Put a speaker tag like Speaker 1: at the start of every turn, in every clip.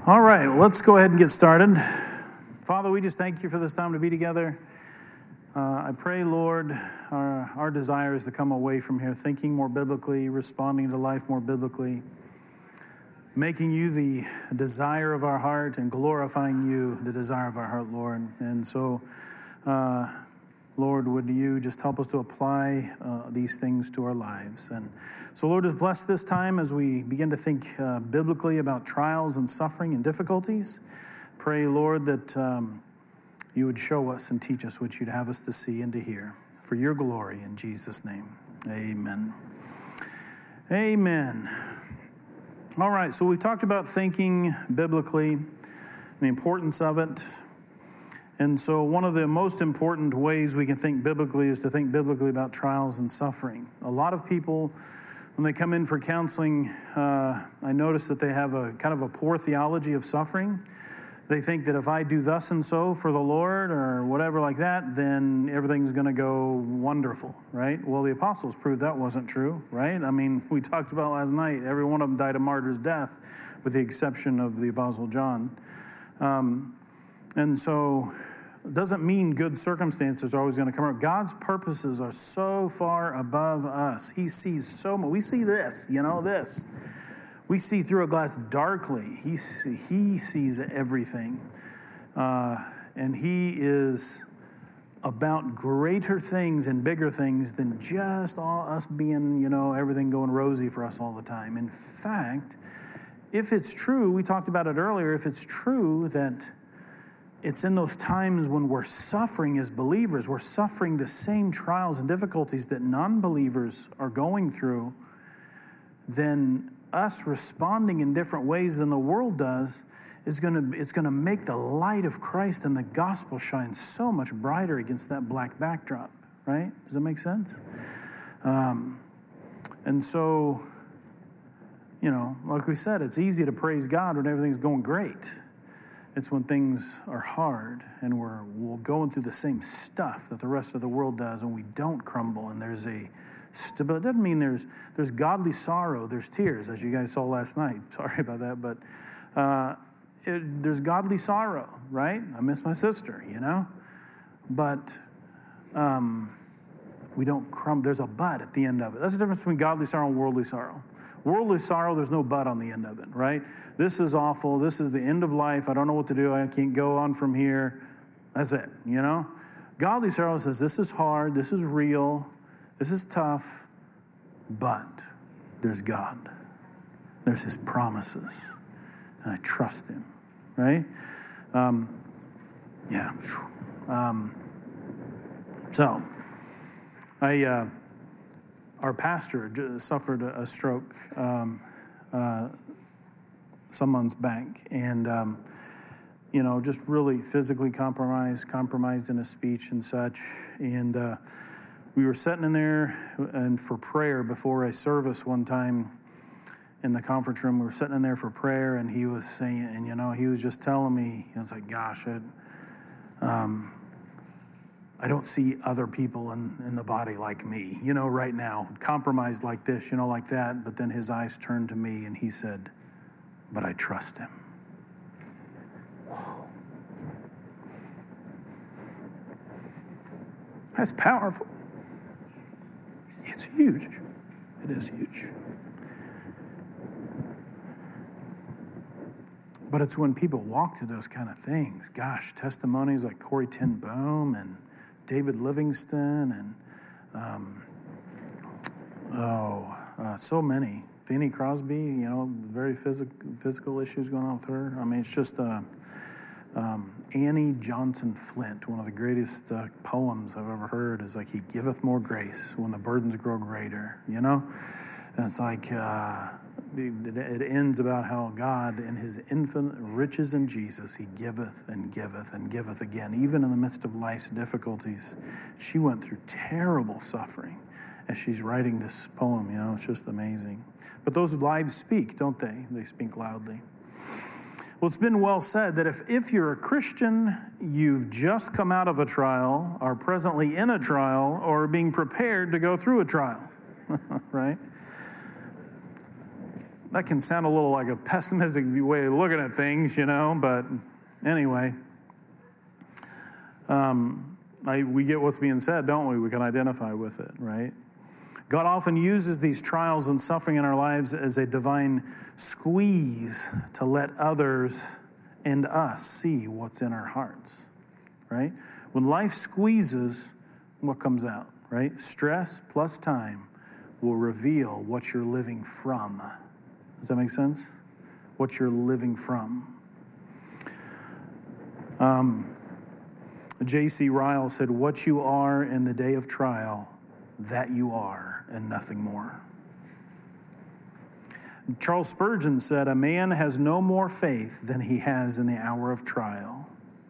Speaker 1: All right, let's go ahead and get started. Father, we just thank you for this time to be together. I pray, Lord, our desire is to come away from here thinking more biblically, responding to life more biblically, making you the desire of our heart and glorifying you, the desire of our heart, Lord. And so, Lord, would you just help us to apply these things to our lives? And so, Lord, just bless this time as we begin to think biblically about trials and suffering and difficulties. Pray, Lord, that you would show us and teach us what you'd have us to see and to hear. For your glory, in Jesus' name, amen. Amen. All right, so we've talked about thinking biblically, the importance of it. And so one of the most important ways we can think biblically is to think biblically about trials and suffering. A lot of people, when they come in for counseling, I notice that they have a kind of a poor theology of suffering. They think that if I do thus and so for the Lord or whatever like that, then everything's going to go wonderful, right? Well, the apostles proved that wasn't true, right? I mean, we talked about last night, every one of them died a martyr's death, with the exception of the Apostle John. And so it doesn't mean good circumstances are always going to come out. God's purposes are so far above us. He sees so much. We see this, this. We see through a glass darkly. He sees everything. And he is about greater things and bigger things than just all us being, everything going rosy for us all the time. In fact, if it's true, we talked about it earlier, if it's true that it's in those times when we're suffering as believers, we're suffering the same trials and difficulties that non-believers are going through, then us responding in different ways than the world does it's going to make the light of Christ and the gospel shine so much brighter against that black backdrop, right? Does that make sense? And so, like we said, it's easy to praise God when everything's going great. It's when things are hard and we're going through the same stuff that the rest of the world does and we don't crumble and there's a stability. It doesn't mean there's godly sorrow, there's tears, as you guys saw last night. Sorry about that, but there's godly sorrow, right? I miss my sister, But we don't crumble. There's a but at the end of it. That's the difference between godly sorrow and worldly sorrow. Worldly sorrow, there's no but on the end of it, right? This is awful. This is the end of life. I don't know what to do. I can't go on from here. That's it, Godly sorrow says, this is hard. This is real. This is tough. But there's God. There's his promises. And I trust him, right? So, our pastor suffered a stroke some months back, and just really physically compromised in his speech and such. And we were sitting in there and for prayer before a service one time in the conference room. We were sitting in there for prayer, and he was saying, and he was just telling me, I was like, gosh, I don't see other people in the body like me, right now, compromised like this, like that. But then his eyes turned to me and he said, but I trust him. Whoa. That's powerful. It's huge. It is huge. But it's when people walk through those kind of things, gosh, testimonies like Corrie ten Boom and David Livingston and so many. Fanny Crosby, very physical issues going on with her. I mean, it's just Annie Johnson Flint, one of the greatest poems I've ever heard, is like, he giveth more grace when the burdens grow greater, And it's like, it ends about how God, in his infinite riches in Jesus, he giveth and giveth and giveth again. Even in the midst of life's difficulties, she went through terrible suffering as she's writing this poem. It's just amazing. But those lives speak, don't they? They speak loudly. Well, it's been well said that if you're a Christian, you've just come out of a trial, are presently in a trial, or being prepared to go through a trial, right? that can sound a little like a pessimistic way of looking at things, but anyway. We get what's being said, don't we? We can identify with it, right? God often uses these trials and suffering in our lives as a divine squeeze to let others and us see what's in our hearts, right? When life squeezes, what comes out, right? Stress plus time will reveal what you're living from. Does that make sense? What you're living from. J.C. Ryle said, "What you are in the day of trial, that you are, and nothing more." Charles Spurgeon said, "A man has no more faith than he has in the hour of trial."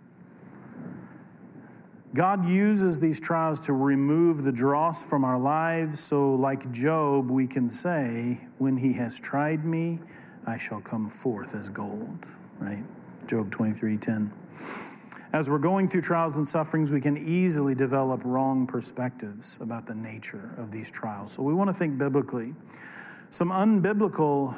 Speaker 1: God uses these trials to remove the dross from our lives, so like Job, we can say, "When he has tried me, I shall come forth as gold," right? Job 23:10. As we're going through trials and sufferings, we can easily develop wrong perspectives about the nature of these trials. So we want to think biblically. Some unbiblical,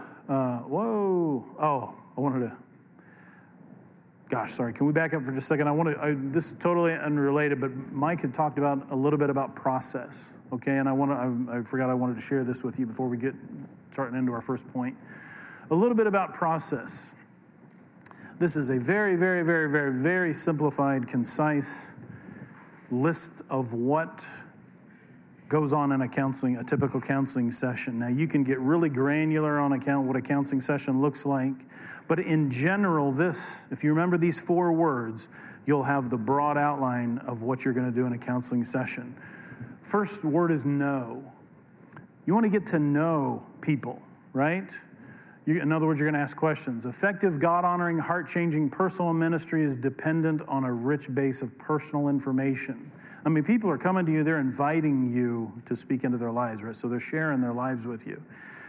Speaker 1: can we back up for just a second? This is totally unrelated, but Mike had talked about a little bit about process, okay? And I forgot I wanted to share this with you before we get starting into our first point. A little bit about process. This is a very, very, very, very, very simplified, concise list of what goes on in a typical counseling session. Now, you can get really granular on what a counseling session looks like, but in general, if you remember these 4 words, you'll have the broad outline of what you're going to do in a counseling session. First word is know. You want to get to know people, right? In other words, you're going to ask questions. Effective, God-honoring, heart-changing personal ministry is dependent on a rich base of personal information. I mean, people are coming to you, they're inviting you to speak into their lives, right? So they're sharing their lives with you.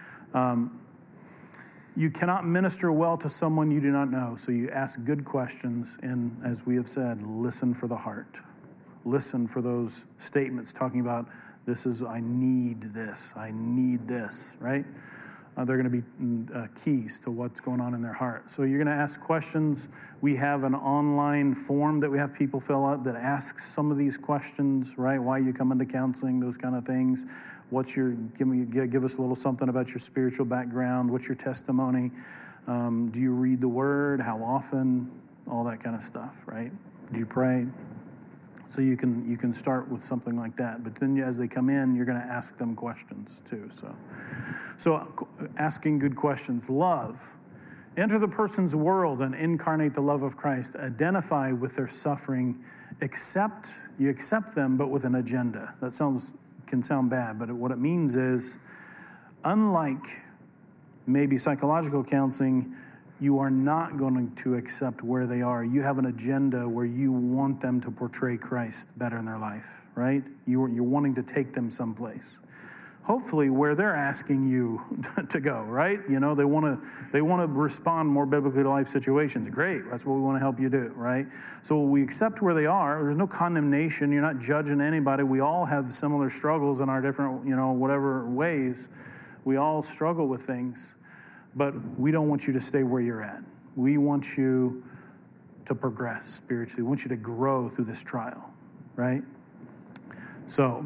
Speaker 1: You cannot minister well to someone you do not know, so you ask good questions, and as we have said, listen for the heart. Listen for those statements talking about, I need this, right? They're going to be keys to what's going on in their heart. So you're going to ask questions. We have an online form that we have people fill out that asks some of these questions, right? Why you come into counseling, those kind of things. Give us a little something about your spiritual background. What's your testimony? Do you read the Word? How often? All that kind of stuff, right? Do you pray? So you can start with something like that. But then as they come in, you're going to ask them questions too. So asking good questions. Love. Enter the person's world and incarnate the love of Christ. Identify with their suffering. You accept them, but with an agenda. That can sound bad, but what it means is, unlike maybe psychological counseling, you are not going to accept where they are. You have an agenda where you want them to portray Christ better in their life, right? You're wanting to take them someplace. Hopefully where they're asking you to go, right? They want to respond more biblically to life situations. Great, that's what we want to help you do, right? So we accept where they are. There's no condemnation. You're not judging anybody. We all have similar struggles in our different, whatever ways. We all struggle with things. But we don't want you to stay where you're at. We want you to progress spiritually. We want you to grow through this trial, right? So,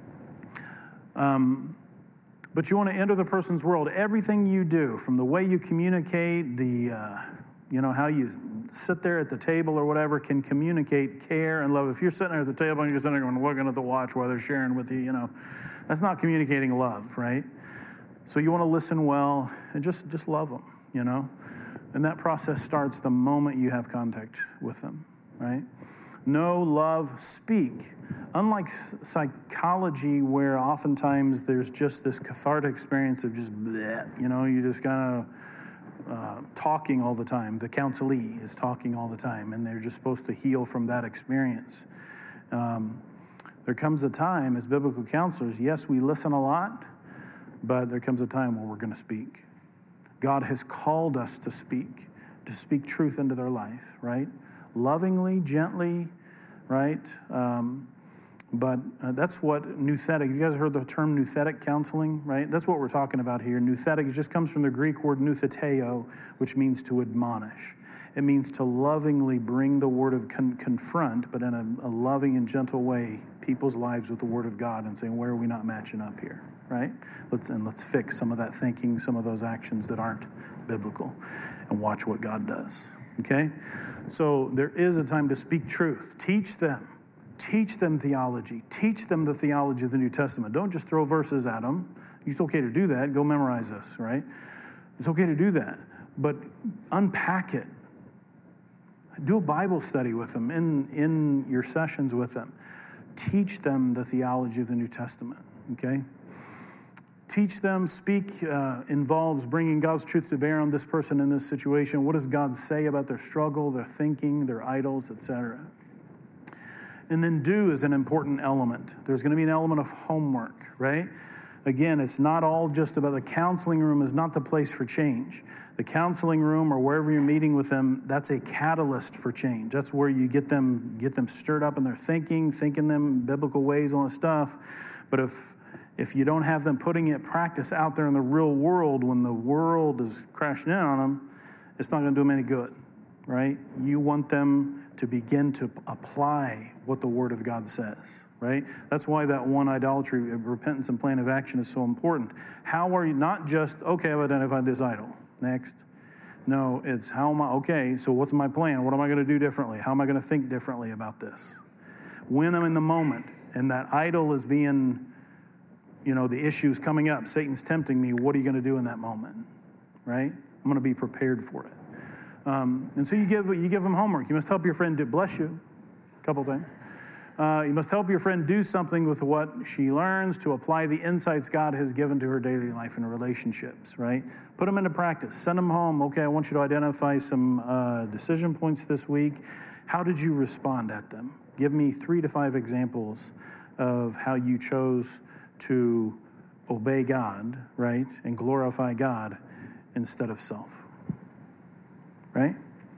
Speaker 1: but you want to enter the person's world. Everything you do, from the way you communicate, how you sit there at the table or whatever, can communicate care and love. If you're sitting there at the table and you're sitting there looking at the watch while they're sharing with you, that's not communicating love, right? So you want to listen well and just love them, And that process starts the moment you have contact with them, right? Know, love, speak. Unlike psychology, where oftentimes there's just this cathartic experience of just bleh, you just kind of talking all the time. The counselee is talking all the time, and they're just supposed to heal from that experience. There comes a time as biblical counselors, yes, we listen a lot, but there comes a time where we're going to speak. God has called us to speak truth into their life, right? Lovingly, gently, right? But that's what nouthetic, you guys heard the term nouthetic counseling, right? That's what we're talking about here. Nouthetic, it just comes from the Greek word noutheteo, which means to admonish. It means to lovingly bring the word of confront, but in a loving and gentle way, people's lives with the word of God and saying, where are we not matching up here, right? Let's fix some of that thinking, some of those actions that aren't biblical, and watch what God does, okay? So there is a time to speak truth. Teach them theology. Teach them the theology of the New Testament. Don't just throw verses at them. It's okay to do that. Go memorize this, right? It's okay to do that. But unpack it. Do a Bible study with them in your sessions with them. Teach them the theology of the New Testament, okay? Teach them, speak involves bringing God's truth to bear on this person in this situation. What does God say about their struggle, their thinking, their idols, etc.? And then do is an important element. There's going to be an element of homework, right? Again, it's not all just about the counseling room is not the place for change. The counseling room or wherever you're meeting with them, that's a catalyst for change. That's where you get them stirred up in their thinking them biblical ways, all that stuff. But if you don't have them putting it practice out there in the real world when the world is crashing in on them, it's not going to do them any good, right? You want them to begin to apply what the Word of God says, right? That's why that one idolatry, repentance and plan of action is so important. How are you, not just, okay, I've identified this idol, next. No, it's how am I, okay, so what's my plan? What am I going to do differently? How am I going to think differently about this? When I'm in the moment and that idol is being, the issue's coming up, Satan's tempting me, what are you going to do in that moment, right? I'm going to be prepared for it. And so you give them homework. You must help your friend do, bless you, a couple things. You must help your friend do something with what she learns to apply the insights God has given to her daily life and relationships, right? Put them into practice. Send them home. Okay, I want you to identify some decision points this week. How did you respond at them? Give me 3 to 5 examples of how you chose to obey God, right, and glorify God instead of self. Right?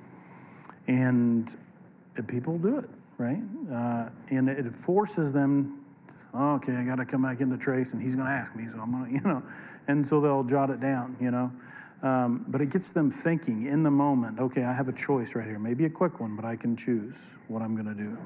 Speaker 1: And people do it, right? And it forces them, okay, I got to come back into Trace, and he's going to ask me, so I'm going to, and so they'll jot it down, But it gets them thinking in the moment, okay, I have a choice right here. Maybe a quick one, but I can choose what I'm going to do.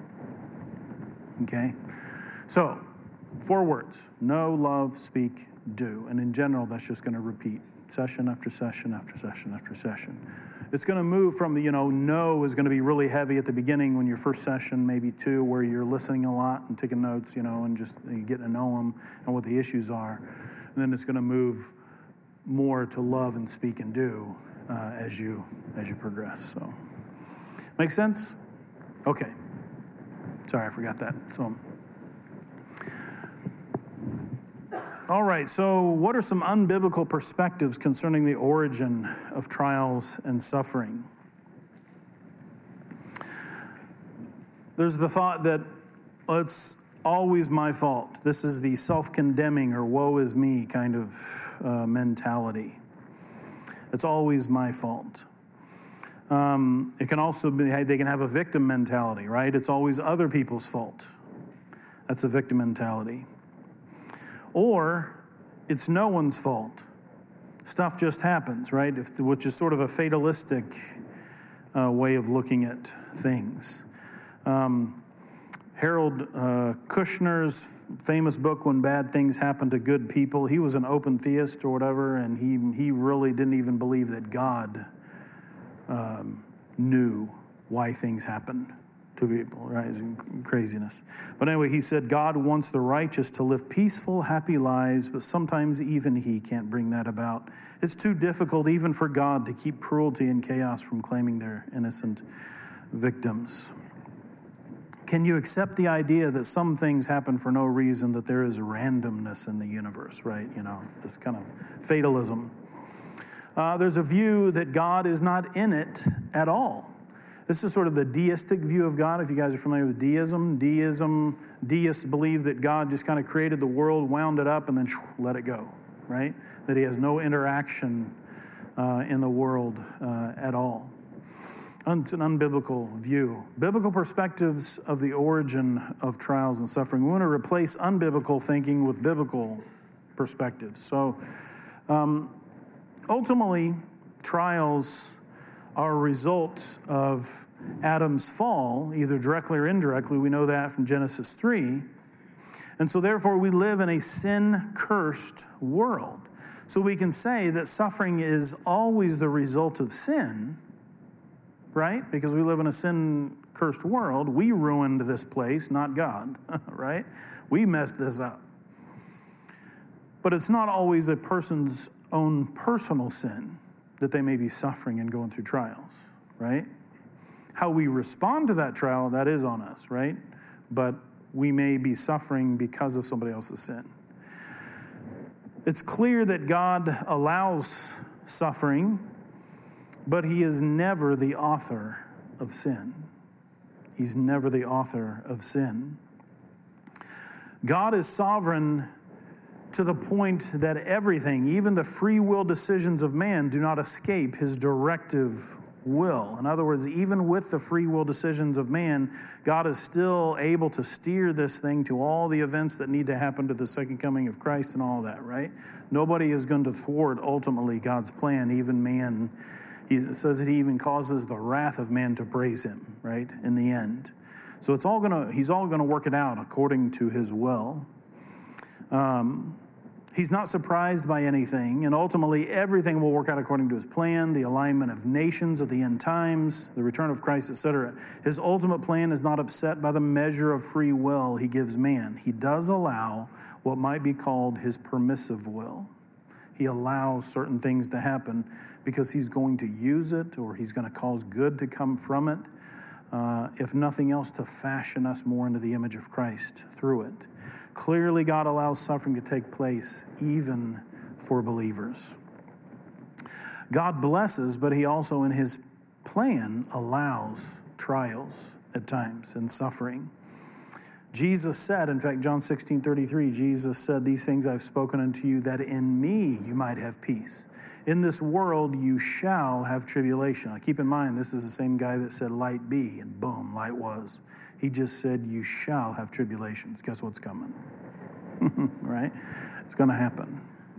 Speaker 1: Okay? So, 4 words: know, love, speak, do. And in general, that's just going to repeat session after session after session after session. It's going to move from the, know is going to be really heavy at the beginning when your first session, maybe 2, where you're listening a lot and taking notes, and just getting to know them and what the issues are. And then it's going to move more to love and speak and do as you progress. So, make sense? Okay. Sorry, I forgot that. So, all right, so what are some unbiblical perspectives concerning the origin of trials and suffering? There's the thought that it's always my fault. This is the self-condemning or woe is me kind of mentality. It's always my fault. It can also be, they can have a victim mentality, right? It's always other people's fault. That's a victim mentality. Or it's no one's fault. Stuff just happens, right? Which is sort of a fatalistic way of looking at things. Harold Kushner's famous book, When Bad Things Happen to Good People, he was an open theist or whatever, and he really didn't even believe that God knew why things happened to people, right? It's craziness. But anyway, he said, God wants the righteous to live peaceful, happy lives, but sometimes even he can't bring that about. It's too difficult even for God to keep cruelty and chaos from claiming their innocent victims. Can you accept the idea that some things happen for no reason, that there is randomness in the universe, right? This kind of fatalism. There's a view that God is not in it at all. This is sort of the deistic view of God, if you guys are familiar with deism. Deists believe that God just kind of created the world, wound it up, and then let it go, right? That he has no interaction in the world at all. It's an unbiblical view. Biblical perspectives of the origin of trials and suffering. We want to replace unbiblical thinking with biblical perspectives. So ultimately, trials are a result of Adam's fall, either directly or indirectly. We know that from Genesis 3. And so therefore, we live in a sin-cursed world. So we can say that suffering is always the result of sin, right? Because we live in a sin-cursed world. We ruined this place, not God, right? We messed this up. But it's not always a person's own personal sin that they may be suffering and going through trials, right? How we respond to that trial, that is on us, right? But we may be suffering because of somebody else's sin. It's clear that God allows suffering, but he is never the author of sin. He's never the author of sin. God is sovereign to the point that everything, even the free will decisions of man, do not escape his directive will. In other words, even with the free will decisions of man, God is still able to steer this thing to all the events that need to happen to the second coming of Christ and all that, right? Nobody is going to thwart ultimately God's plan, even man. He says that he even causes the wrath of man to praise him, right, in the end. So he's all going to work it out according to his will. He's not surprised by anything, and ultimately everything will work out according to his plan, the alignment of nations at the end times, the return of Christ, etc. His ultimate plan is not upset by the measure of free will he gives man. He does allow what might be called his permissive will. He allows certain things to happen because he's going to use it, or he's going to cause good to come from it, if nothing else, to fashion us more into the image of Christ through it. Clearly, God allows suffering to take place even for believers. God blesses, but he also in his plan allows trials at times and suffering. Jesus said, in fact, John 16:33, Jesus said, "These things I've spoken unto you, that in me you might have peace. In this world you shall have tribulation." Now, keep in mind, this is the same guy that said, "Light be," and boom, light was. He just said, "You shall have tribulations." Guess what's coming? Right? It's going to happen.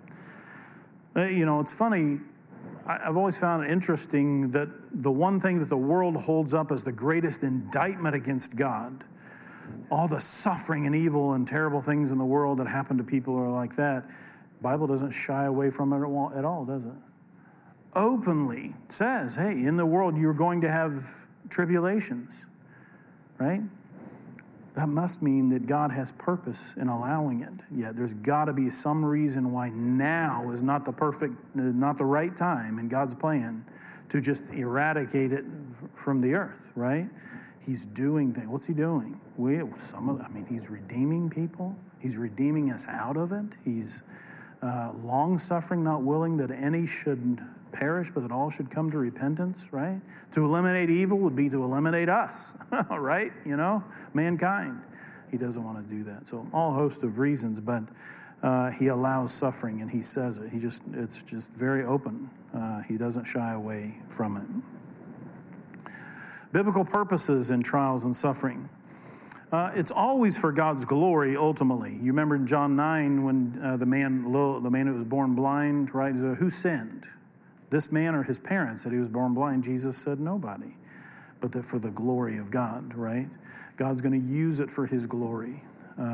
Speaker 1: It's funny. I've always found it interesting that the one thing that the world holds up as the greatest indictment against God, all the suffering and evil and terrible things in the world that happen to people are like that, the Bible doesn't shy away from it at all, does it? Openly says, hey, in the world you're going to have tribulations, right? That must mean that God has purpose in allowing it. Yet there's got to be some reason why now is not the right time in God's plan to just eradicate it from the earth, right? He's doing things. What's he doing? He's redeeming people. He's redeeming us out of it. He's long-suffering, not willing that any should perish, but that all should come to repentance, right? To eliminate evil would be to eliminate us, right? Mankind. He doesn't want to do that. So all host of reasons, but he allows suffering, and he says it. It's just very open. He doesn't shy away from it. Biblical purposes in trials and suffering. It's always for God's glory, ultimately. You remember in John 9 when the man who was born blind, right? He said, who sinned? This man or his parents that he was born blind? Jesus said nobody, but that for the glory of God, right? God's going to use it for his glory.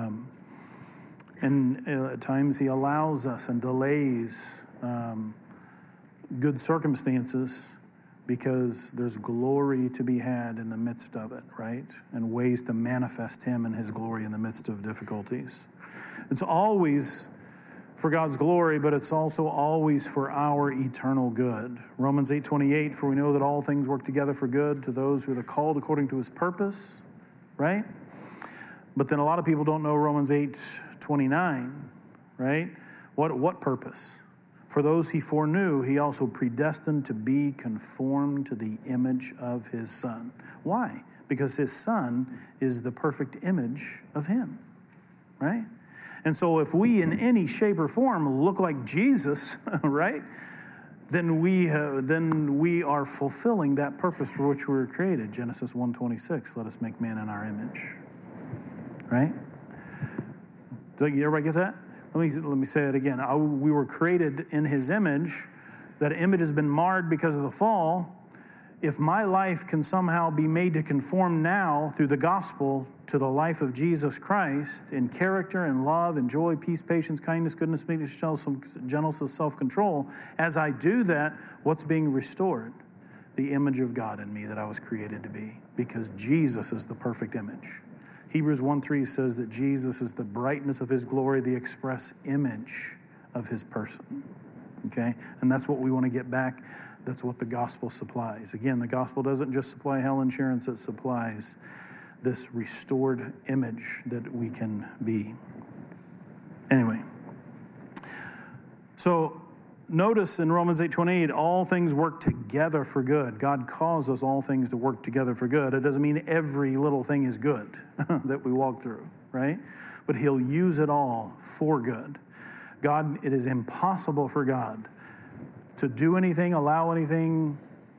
Speaker 1: And at times he allows us and delays good circumstances because there's glory to be had in the midst of it, right? And ways to manifest him and his glory in the midst of difficulties. It's always for God's glory, but it's also always for our eternal good. Romans 8:28, for we know that all things work together for good to those who are called according to his purpose, right? But then a lot of people don't know Romans 8:29, right? What purpose? For those he foreknew, he also predestined to be conformed to the image of his Son. Why? Because his Son is the perfect image of him, right? And so if we in any shape or form look like Jesus, right, then we are fulfilling that purpose for which we were created. Genesis 1:26, let us make man in our image. Right? Does everybody get that? Let me say it again. We were created in his image. That image has been marred because of the fall. If my life can somehow be made to conform now through the gospel to the life of Jesus Christ in character and love and joy, peace, patience, kindness, goodness, meekness, gentleness, self-control, as I do that, what's being restored? The image of God in me that I was created to be, because Jesus is the perfect image. Hebrews 1:3 says that Jesus is the brightness of his glory, the express image of his person. Okay? And that's what we want to get back. That's what the gospel supplies. Again, the gospel doesn't just supply health insurance, it supplies this restored image that we can be. Anyway, so notice in Romans 8:28, all things work together for good. God causes all things to work together for good. It doesn't mean every little thing is good that we walk through, right? But he'll use it all for good. God, it is impossible for God to do anything, allow anything,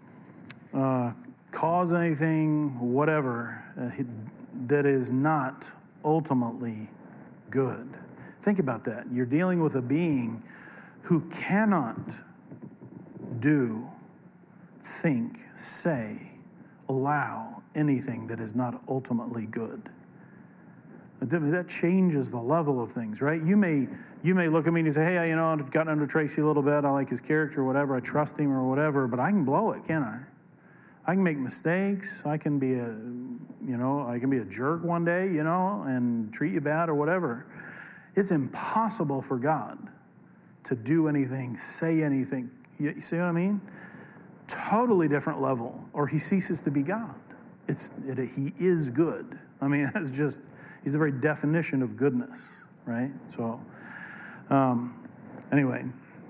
Speaker 1: cause anything, whatever, that is not ultimately good. Think about that. You're dealing with a being who cannot do, think, say, allow anything that is not ultimately good. That changes the level of things, right? You may look at me and you say, hey, I've gotten under Tracy a little bit. I like his character or whatever. I trust him or whatever, but I can blow it, can't I? I can make mistakes. I can be a jerk one day, and treat you bad or whatever. It's impossible for God to do anything, say anything. You see what I mean? Totally different level, or he ceases to be God. He is good. I mean, that's just, he's the very definition of goodness, right? So, anyway.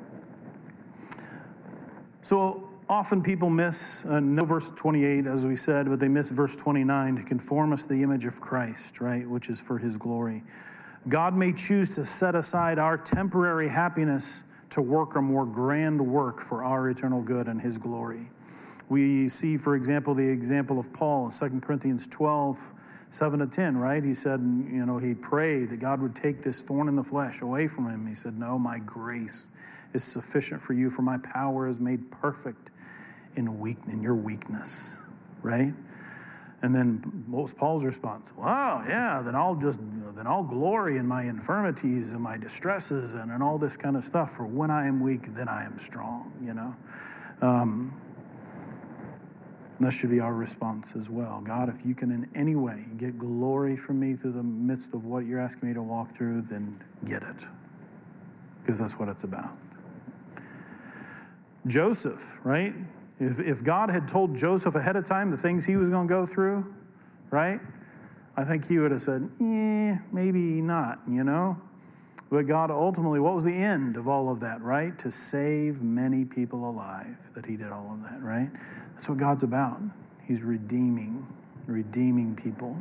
Speaker 1: So often people miss, no verse 28, as we said, but they miss verse 29, to conform us to the image of Christ, right, which is for his glory. God may choose to set aside our temporary happiness to work a more grand work for our eternal good and his glory. We see, for example, the example of Paul in 2 Corinthians 12, 7-10, right? He said, he prayed that God would take this thorn in the flesh away from him. He said, no, my grace is sufficient for you, for my power is made perfect in your weakness, right? And then what was Paul's response? Wow, yeah, then I'll glory in my infirmities and my distresses and in all this kind of stuff. For when I am weak, then I am strong, That should be our response as well. God, if you can in any way get glory from me through the midst of what you're asking me to walk through, then get it. Because that's what it's about. Joseph, right? If God had told Joseph ahead of time the things he was going to go through, right? I think he would have said, maybe not, But God ultimately, what was the end of all of that, right? To save many people alive, that he did all of that, right? That's what God's about. He's redeeming people.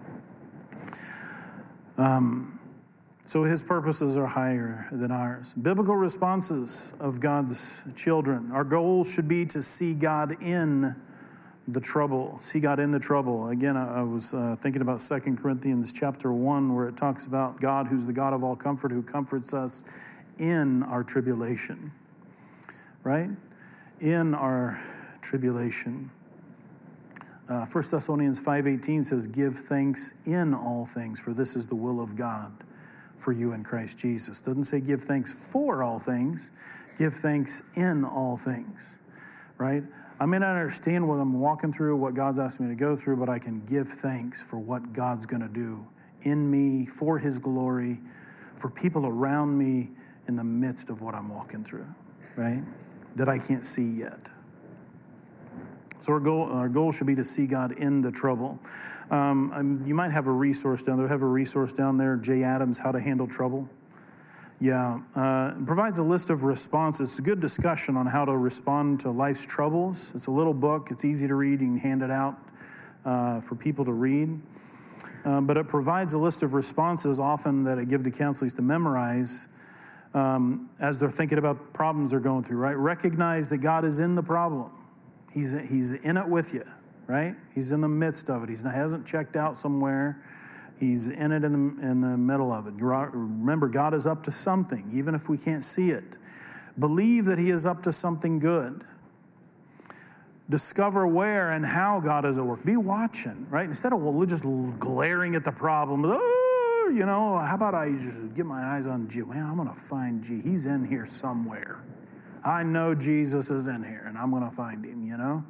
Speaker 1: So his purposes are higher than ours. Biblical responses of God's children. Our goal should be to see God in the trouble. See God in the trouble. Again, I was thinking about 2 Corinthians chapter 1, where it talks about God, who's the God of all comfort, who comforts us in our tribulation. Right? In our tribulation. 1 Thessalonians 5:18 says, give thanks in all things, for this is the will of God for you in Christ Jesus. Doesn't say give thanks for all things. Give thanks in all things. Right? I may not understand what I'm walking through, what God's asked me to go through, but I can give thanks for what God's going to do in me, for his glory, for people around me in the midst of what I'm walking through, right? That I can't see yet. So our goal should be to see God in the trouble. You might have a resource down there. Have a resource down there, Jay Adams, How to Handle Trouble. Yeah, it provides a list of responses. It's a good discussion on how to respond to life's troubles. It's a little book. It's easy to read. You can hand it out for people to read. But it provides a list of responses often that I give to counselors to memorize as they're thinking about problems they're going through, right? Recognize that God is in the problem. He's in it with you, right? He's in the midst of it. He hasn't checked out somewhere. He's in it in the middle of it. Remember, God is up to something, even if we can't see it. Believe that he is up to something good. Discover where and how God is at work. Be watching, right? Instead of just glaring at the problem, how about I just get my eyes on Jesus? Well, I'm going to find Jesus. He's in here somewhere. I know Jesus is in here, and I'm going to find him,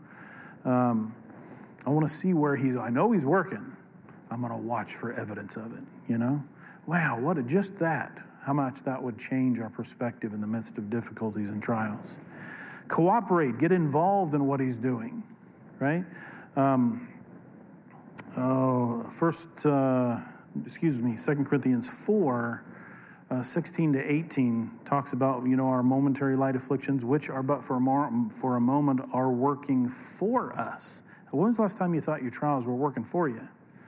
Speaker 1: I want to see where I know he's working. I'm going to watch for evidence of it, Wow, just that. How much that would change our perspective in the midst of difficulties and trials. Cooperate, get involved in what he's doing, right? 2 Corinthians 4, 16 to 18 talks about, our momentary light afflictions, which are but for a moment are working for us. When was the last time you thought your trials were working for you?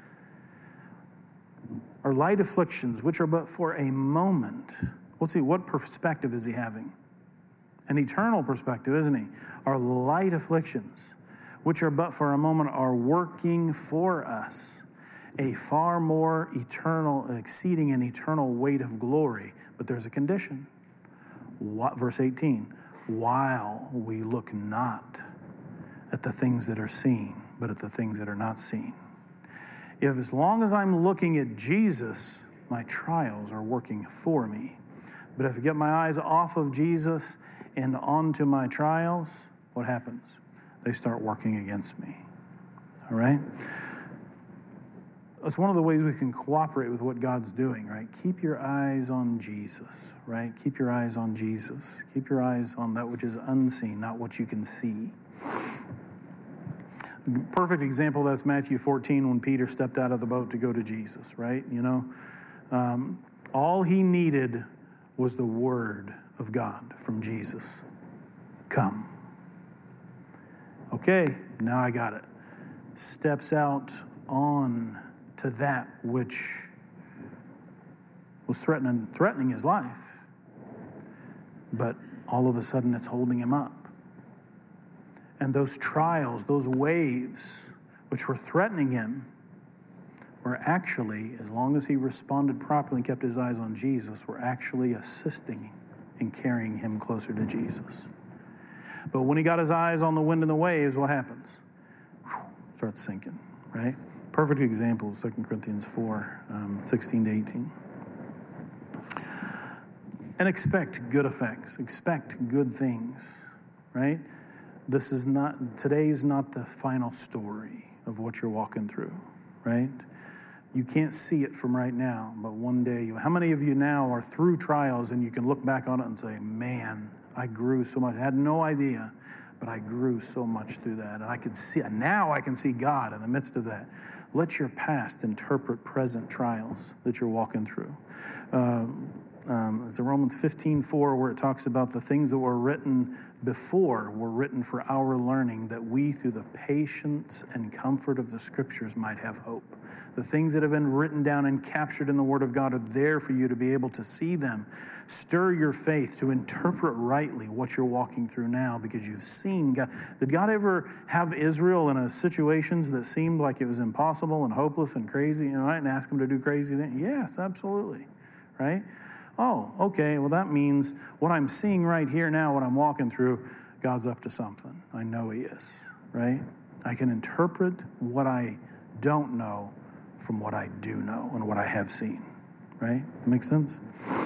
Speaker 1: Our light afflictions, which are but for a moment. Let's see, what perspective is he having? An eternal perspective, isn't he? Our light afflictions, which are but for a moment, are working for us a far more eternal, exceeding an eternal weight of glory. But there's a condition. Verse 18, while we look not at the things that are seen, but at the things that are not seen. If as long as I'm looking at Jesus, my trials are working for me. But if I get my eyes off of Jesus and onto my trials, what happens? They start working against me. All right? That's one of the ways we can cooperate with what God's doing, right? Keep your eyes on Jesus, right? Keep your eyes on Jesus. Keep your eyes on that which is unseen, not what you can see. Perfect example, that's Matthew 14 when Peter stepped out of the boat to go to Jesus, right? All he needed was the word of God from Jesus. Come. Okay, now I got it. Steps out on to that which was threatening his life. But all of a sudden it's holding him up. And those trials, those waves, which were threatening him, were actually, as long as he responded properly and kept his eyes on Jesus, were actually assisting in carrying him closer to Jesus. But when he got his eyes on the wind and the waves, what happens? Starts sinking, right? Perfect example, 2 Corinthians 4, 16 to 18. And expect good effects. Expect good things, right? Today's not the final story of what you're walking through, right? You can't see it from right now, but one day, how many of you now are through trials and you can look back on it and say, man, I grew so much. I had no idea, but I grew so much through that. And now I can see God in the midst of that. Let your past interpret present trials that you're walking through. It's in Romans 15:4 where it talks about the things that were written before were written for our learning, that we through the patience and comfort of the scriptures might have hope. The things that have been written down and captured in the Word of God are there for you to be able to see them. Stir your faith to interpret rightly what you're walking through now because you've seen God. Did God ever have Israel in situations that seemed like it was impossible and hopeless and crazy, right? And ask him to do crazy things? Yes, absolutely, right? Oh, okay, well that means what I'm seeing right here now, what I'm walking through, God's up to something. I know he is, right? I can interpret what I don't know from what I do know and what I have seen, right? Makes sense?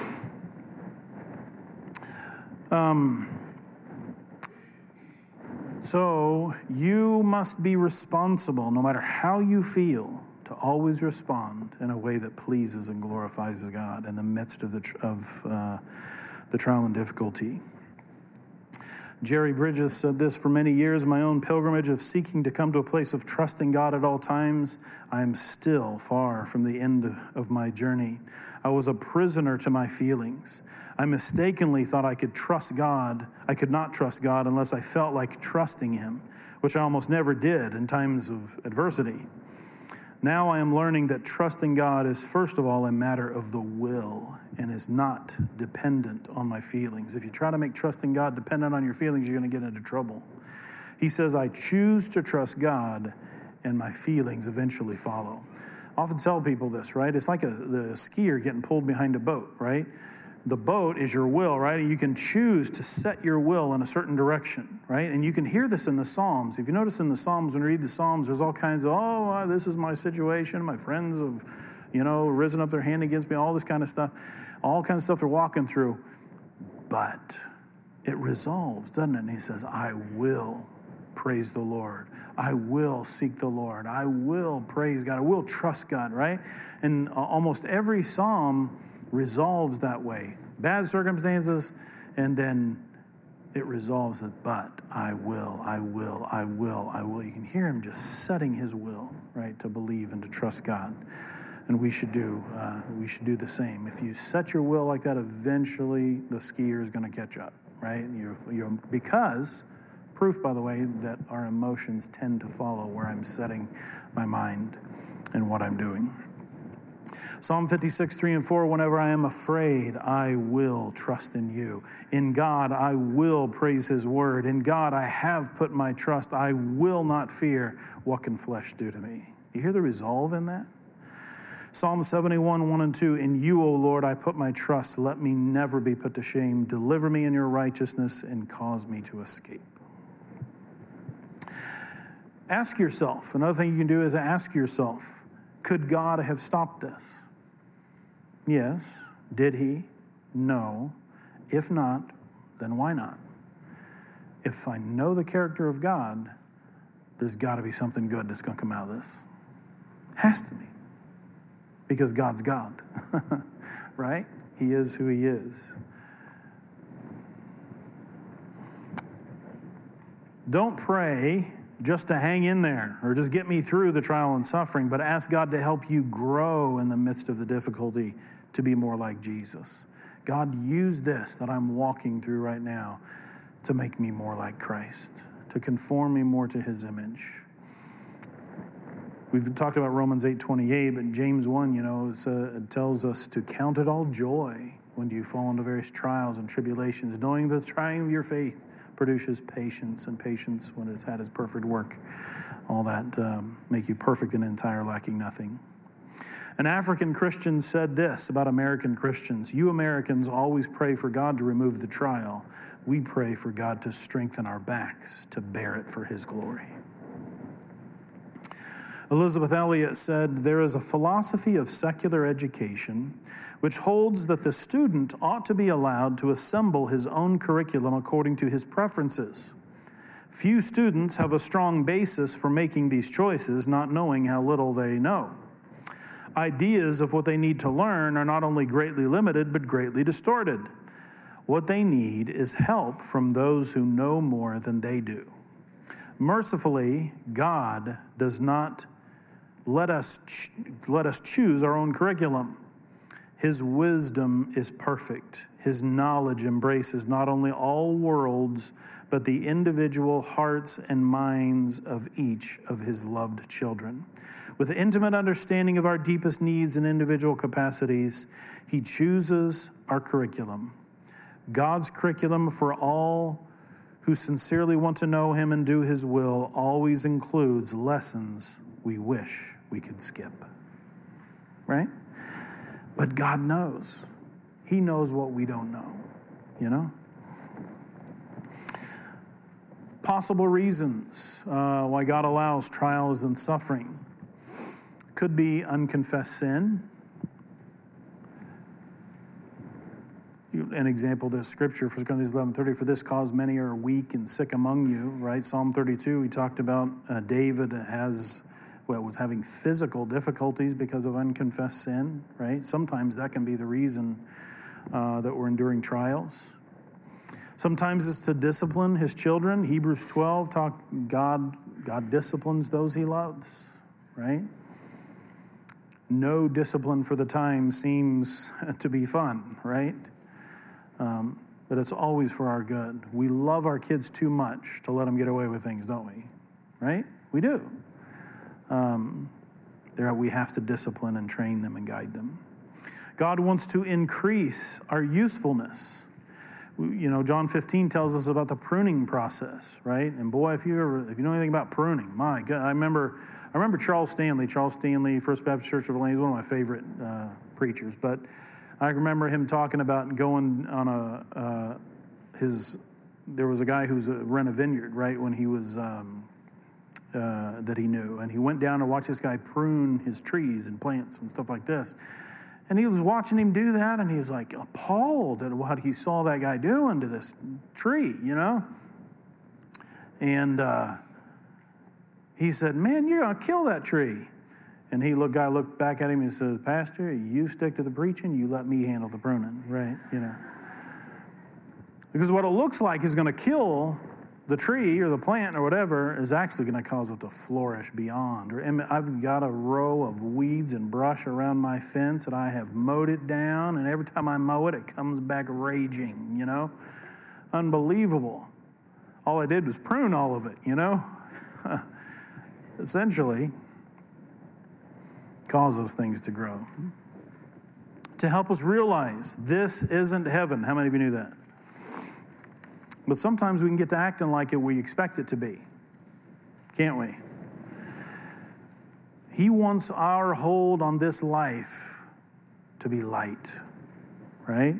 Speaker 1: So you must be responsible, no matter how you feel, to always respond in a way that pleases and glorifies God in the midst of the trial and difficulty. Jerry Bridges said this, for many years, my own pilgrimage of seeking to come to a place of trusting God at all times, I am still far from the end of my journey. I was a prisoner to my feelings. I mistakenly thought I could trust God. I could not trust God unless I felt like trusting him, which I almost never did in times of adversity. Now I am learning that trusting God is, first of all, a matter of the will and is not dependent on my feelings. If you try to make trusting God dependent on your feelings, you're going to get into trouble. He says, I choose to trust God, and my feelings eventually follow. I often tell people this, right? It's like the skier getting pulled behind a boat, right? The boat is your will, right? And you can choose to set your will in a certain direction, right? And you can hear this in the Psalms. If you notice in the Psalms, when you read the Psalms, there's all kinds of, this is my situation. My friends have, risen up their hand against me, all this kind of stuff. All kinds of stuff they're walking through. But it resolves, doesn't it? And he says, I will praise the Lord. I will seek the Lord. I will praise God. I will trust God, right? And almost every Psalm resolves that way. Bad circumstances, and then it resolves it, but I will. You can hear him just setting his will, right, to believe and to trust God. And we should do the same. If you set your will like that, eventually the skier is going to catch up, right? Because proof, by the way, that our emotions tend to follow where I'm setting my mind and what I'm doing. Psalm 56, 3 and 4, whenever I am afraid, I will trust in you. In God, I will praise his word. In God, I have put my trust. I will not fear. What can flesh do to me? You hear the resolve in that? Psalm 71, 1 and 2, in you, O Lord, I put my trust. Let me never be put to shame. Deliver me in your righteousness and cause me to escape. Ask yourself, another thing you can do is ask yourself, could God have stopped this? Yes. Did he? No. If not, then why not? If I know the character of God, there's got to be something good that's going to come out of this. Has to be. Because God's God, right? He is who he is. Don't pray just to hang in there or just get me through the trial and suffering, but ask God to help you grow in the midst of the difficulty to be more like Jesus. God, use this that I'm walking through right now to make me more like Christ, to conform me more to his image. We've talked about Romans 8:28, but James 1, it tells us to count it all joy when you fall into various trials and tribulations, knowing the trying of your faith produces patience, and patience, when it's had its perfect work, all that make you perfect and entire, lacking nothing. An African Christian said this about American Christians: you Americans always pray for God to remove the trial. We pray for God to strengthen our backs to bear it for his glory. Elizabeth Elliot said, there is a philosophy of secular education which holds that the student ought to be allowed to assemble his own curriculum according to his preferences. Few students have a strong basis for making these choices, not knowing how little they know. Ideas of what they need to learn are not only greatly limited, but greatly distorted. What they need is help from those who know more than they do. Mercifully, God does not let us choose our own curriculum. His wisdom is perfect. His knowledge embraces not only all worlds, but the individual hearts and minds of each of his loved children. With intimate understanding of our deepest needs and individual capacities, he chooses our curriculum. God's curriculum for all who sincerely want to know him and do his will always includes lessons we wish we could skip. Right? But God knows. He knows what we don't know, Possible reasons why God allows trials and suffering. Could be unconfessed sin. An example of this scripture, 1 Corinthians 11:30, for this cause many are weak and sick among you, right? Psalm 32, we talked about David was having physical difficulties because of unconfessed sin, right? Sometimes that can be the reason that we're enduring trials. Sometimes it's to discipline his children. Hebrews 12 God disciplines those he loves, right? No discipline for the time seems to be fun, right? But it's always for our good. We love our kids too much to let them get away with things, don't we? Right? We do. we have to discipline and train them and guide them. God wants to increase our usefulness. John 15 tells us about the pruning process, right? And boy, if you know anything about pruning, my God, I remember Charles Stanley, First Baptist Church of Atlanta. He's one of my favorite preachers. But I remember him talking about going on there was a guy who's ran a vineyard, right, when he was, that he knew. And he went down to watch this guy prune his trees and plants and stuff like this. And he was watching him do that, and he was like appalled at what he saw that guy doing to this tree, And he said, "Man, you're going to kill that tree." And guy looked back at him and says, "Pastor, you stick to the preaching, you let me handle the pruning," right? Because what it looks like is going to kill the tree or the plant or whatever is actually going to cause it to flourish beyond. I've got a row of weeds and brush around my fence, and I have mowed it down, and every time I mow it, it comes back raging, Unbelievable. All I did was prune all of it, Essentially, cause those things to grow. To help us realize this isn't heaven. How many of you knew that? But sometimes we can get to acting like we expect it to be, can't we? He wants our hold on this life to be light, right?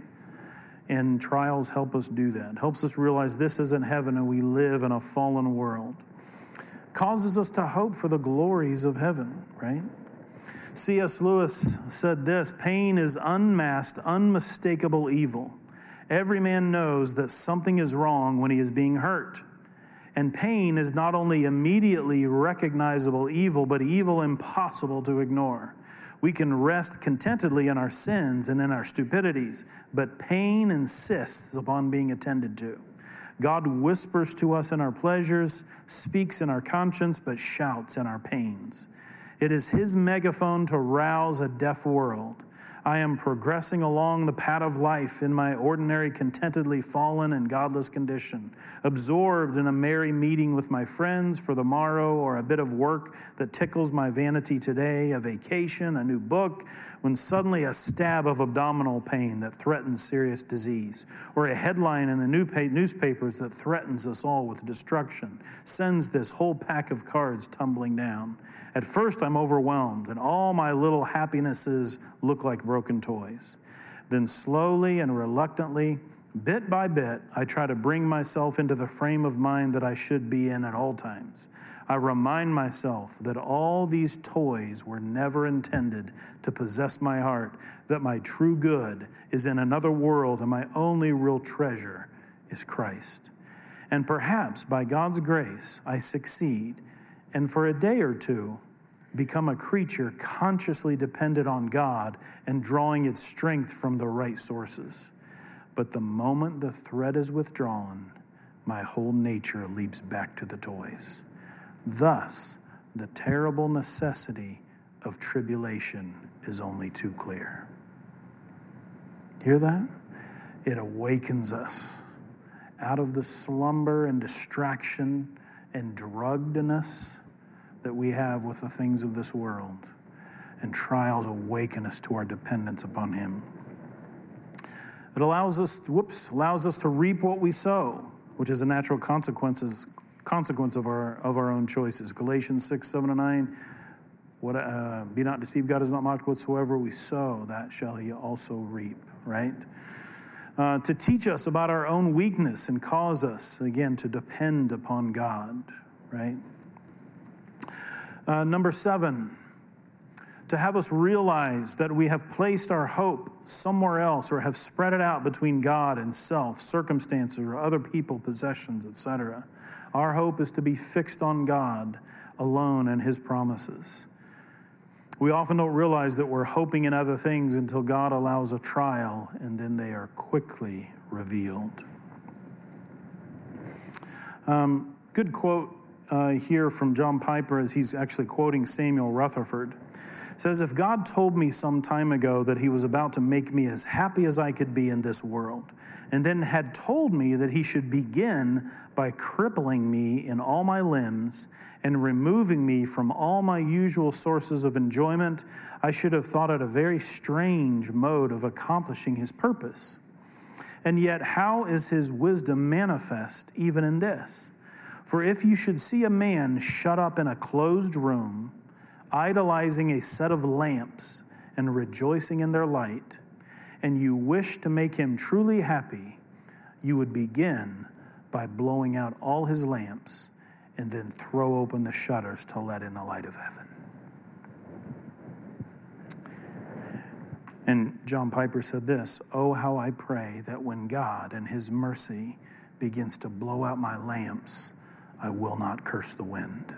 Speaker 1: And trials help us do that. Helps us realize this isn't heaven and we live in a fallen world. Causes us to hope for the glories of heaven, right? C.S. Lewis said this: "Pain is unmasked, unmistakable evil. Every man knows that something is wrong when he is being hurt. And pain is not only immediately recognizable evil, but evil impossible to ignore. We can rest contentedly in our sins and in our stupidities, but pain insists upon being attended to. God whispers to us in our pleasures, speaks in our conscience, but shouts in our pains. It is his megaphone to rouse a deaf world. I am progressing along the path of life in my ordinary, contentedly fallen and godless condition, absorbed in a merry meeting with my friends for the morrow, or a bit of work that tickles my vanity today, a vacation, a new book, when suddenly a stab of abdominal pain that threatens serious disease, or a headline in the newspapers that threatens us all with destruction, sends this whole pack of cards tumbling down. At first I'm overwhelmed, and all my little happinesses look like broken toys. Then slowly and reluctantly, bit by bit, I try to bring myself into the frame of mind that I should be in at all times. I remind myself that all these toys were never intended to possess my heart, that my true good is in another world and my only real treasure is Christ. And perhaps by God's grace, I succeed, and for a day or two, become a creature consciously dependent on God and drawing its strength from the right sources. But the moment the thread is withdrawn, my whole nature leaps back to the toys. Thus, the terrible necessity of tribulation is only too clear." Hear that? It awakens us out of the slumber and distraction and druggedness that we have with the things of this world, and trials awaken us to our dependence upon Him. It allows us to reap what we sow, which is a natural consequence of our own choices. Galatians 6, 7, and 9. Be not deceived, God is not mocked. Whatsoever we sow, that shall He also reap, right? To teach us about our own weakness and cause us, again, to depend upon God, right? Number 7, to have us realize that we have placed our hope somewhere else or have spread it out between God and self, circumstances, or other people, possessions, etc. Our hope is to be fixed on God alone and His promises. We often don't realize that we're hoping in other things until God allows a trial, and then they are quickly revealed. Good quote here from John Piper, as he's actually quoting Samuel Rutherford. It says, "If God told me some time ago that He was about to make me as happy as I could be in this world, and then had told me that He should begin by crippling me in all my limbs and removing me from all my usual sources of enjoyment, I should have thought it a very strange mode of accomplishing his purpose. And yet, how is his wisdom manifest even in this? For if you should see a man shut up in a closed room, idolizing a set of lamps and rejoicing in their light, and you wish to make him truly happy, you would begin by blowing out all his lamps and then throw open the shutters to let in the light of heaven. And John Piper said this, "Oh, how I pray that when God in his mercy begins to blow out my lamps, I will not curse the wind."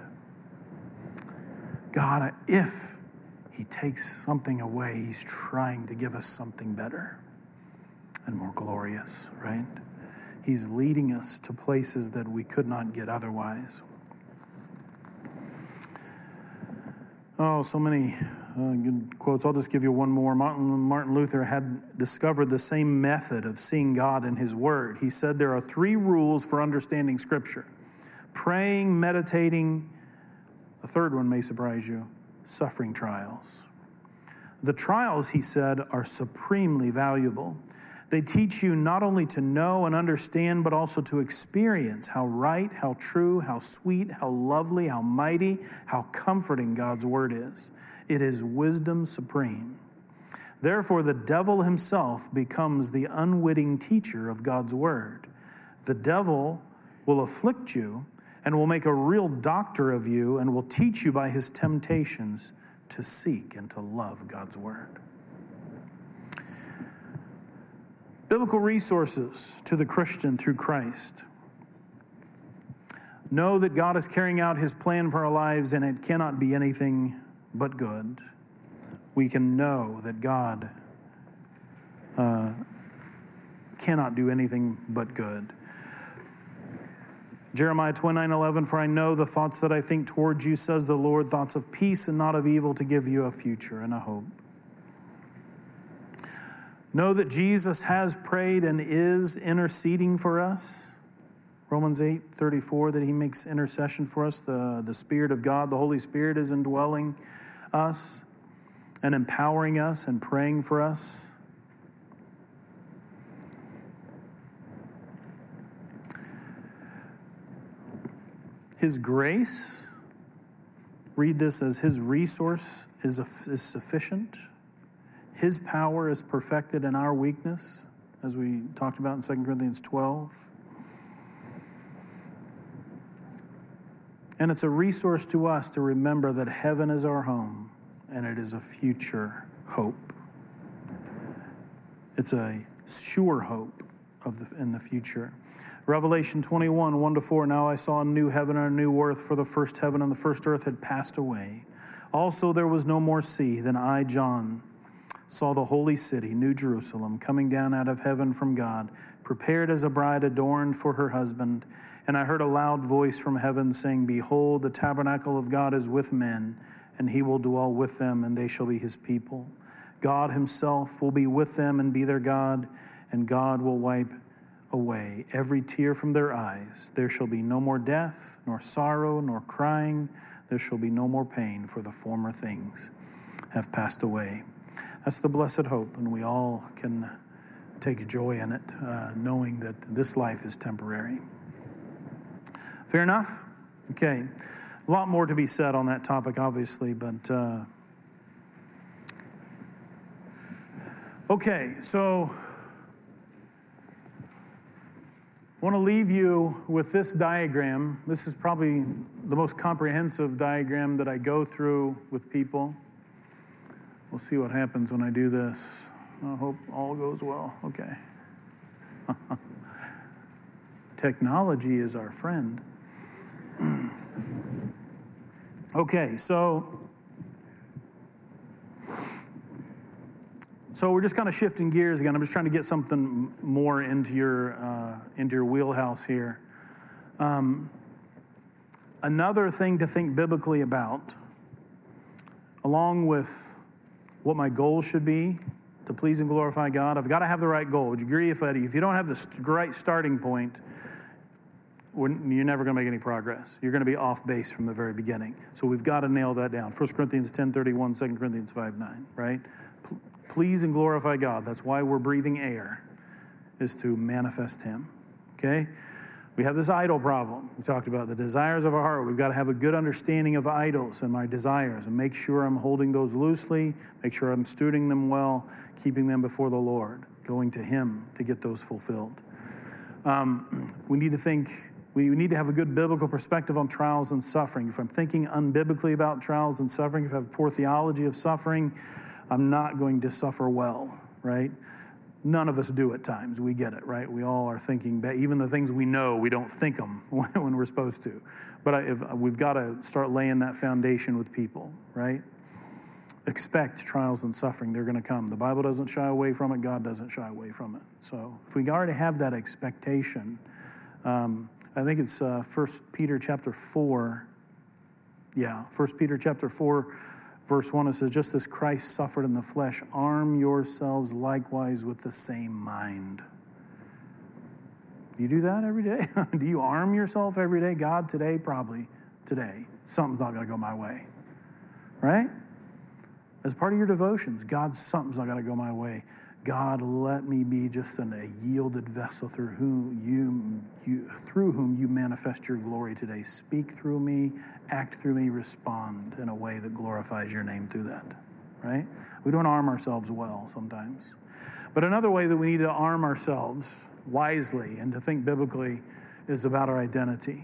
Speaker 1: God, if he takes something away, he's trying to give us something better and more glorious, right? He's leading us to places that we could not get otherwise. Oh, so many good quotes. I'll just give you one more. Martin Luther had discovered the same method of seeing God in his word. He said there are 3 rules for understanding Scripture: praying, meditating. The third one may surprise you: suffering trials. The trials, he said, are supremely valuable. They teach you not only to know and understand, but also to experience how right, how true, how sweet, how lovely, how mighty, how comforting God's word is. It is wisdom supreme. Therefore, the devil himself becomes the unwitting teacher of God's word. The devil will afflict you and will make a real doctor of you and will teach you by his temptations to seek and to love God's word. Biblical resources to the Christian through Christ. Know that God is carrying out his plan for our lives, and it cannot be anything but good. We can know that God cannot do anything but good. Jeremiah 29:11, "For I know the thoughts that I think towards you, says the Lord, thoughts of peace and not of evil, to give you a future and a hope." Know that Jesus has prayed and is interceding for us. Romans 8:34, that he makes intercession for us. The Spirit of God, the Holy Spirit, is indwelling us and empowering us and praying for us. His grace, read this as his resource is sufficient. His power is perfected in our weakness, as we talked about in 2 Corinthians 12. And it's a resource to us to remember that heaven is our home and it is a future hope. It's a sure hope in the future. Revelation 21, 1-4, "Now I saw a new heaven and a new earth, for the first heaven and the first earth had passed away. Also there was no more sea. Then I, John, saw the holy city, New Jerusalem, coming down out of heaven from God, prepared as a bride adorned for her husband. And I heard a loud voice from heaven saying, Behold, the tabernacle of God is with men, and he will dwell with them, and they shall be his people. God himself will be with them and be their God, and God will wipe away every tear from their eyes. There shall be no more death, nor sorrow, nor crying. There shall be no more pain, for the former things have passed away." That's the blessed hope, and we all can take joy in it, knowing that this life is temporary. Fair enough? Okay. A lot more to be said on that topic, obviously, but okay, so I want to leave you with this diagram. This is probably the most comprehensive diagram that I go through with people. We'll see what happens when I do this. I hope all goes well. Okay. Technology is our friend. Okay, so we're just kind of shifting gears again. I'm just trying to get something more into your wheelhouse here. Another thing to think biblically about, along with what my goal should be to please and glorify God, I've got to have the right goal. Would you agree? If you don't have the right starting point, you're never going to make any progress. You're going to be off base from the very beginning. So we've got to nail that down. 1 Corinthians 10:31, 2 Corinthians 5:9, right? Please and glorify God. That's why we're breathing air, is to manifest him, okay? We have this idol problem. We talked about the desires of our heart. We've got to have a good understanding of idols and my desires and make sure I'm holding those loosely, make sure I'm stewarding them well, keeping them before the Lord, going to him to get those fulfilled. We need to have a good biblical perspective on trials and suffering. If I'm thinking unbiblically about trials and suffering, if I have poor theology of suffering, I'm not going to suffer well, right? None of us do at times. We get it, right? We all are thinking, even the things we know, we don't think them when we're supposed to. But we've got to start laying that foundation with people, right? Expect trials and suffering. They're going to come. The Bible doesn't shy away from it. God doesn't shy away from it. So if we already have that expectation, I think it's 1 Peter chapter 4. Yeah, 1 Peter chapter 4, verse 1, it says, just as Christ suffered in the flesh, arm yourselves likewise with the same mind. Do you do that every day? Do you arm yourself every day? God, today, probably today, something's not going to go my way, right? As part of your devotions, God, something's not going to go my way. God, let me be just a yielded vessel through whom you manifest your glory today. Speak through me, act through me, respond in a way that glorifies your name through that, right? We don't arm ourselves well sometimes. But another way that we need to arm ourselves wisely and to think biblically is about our identity.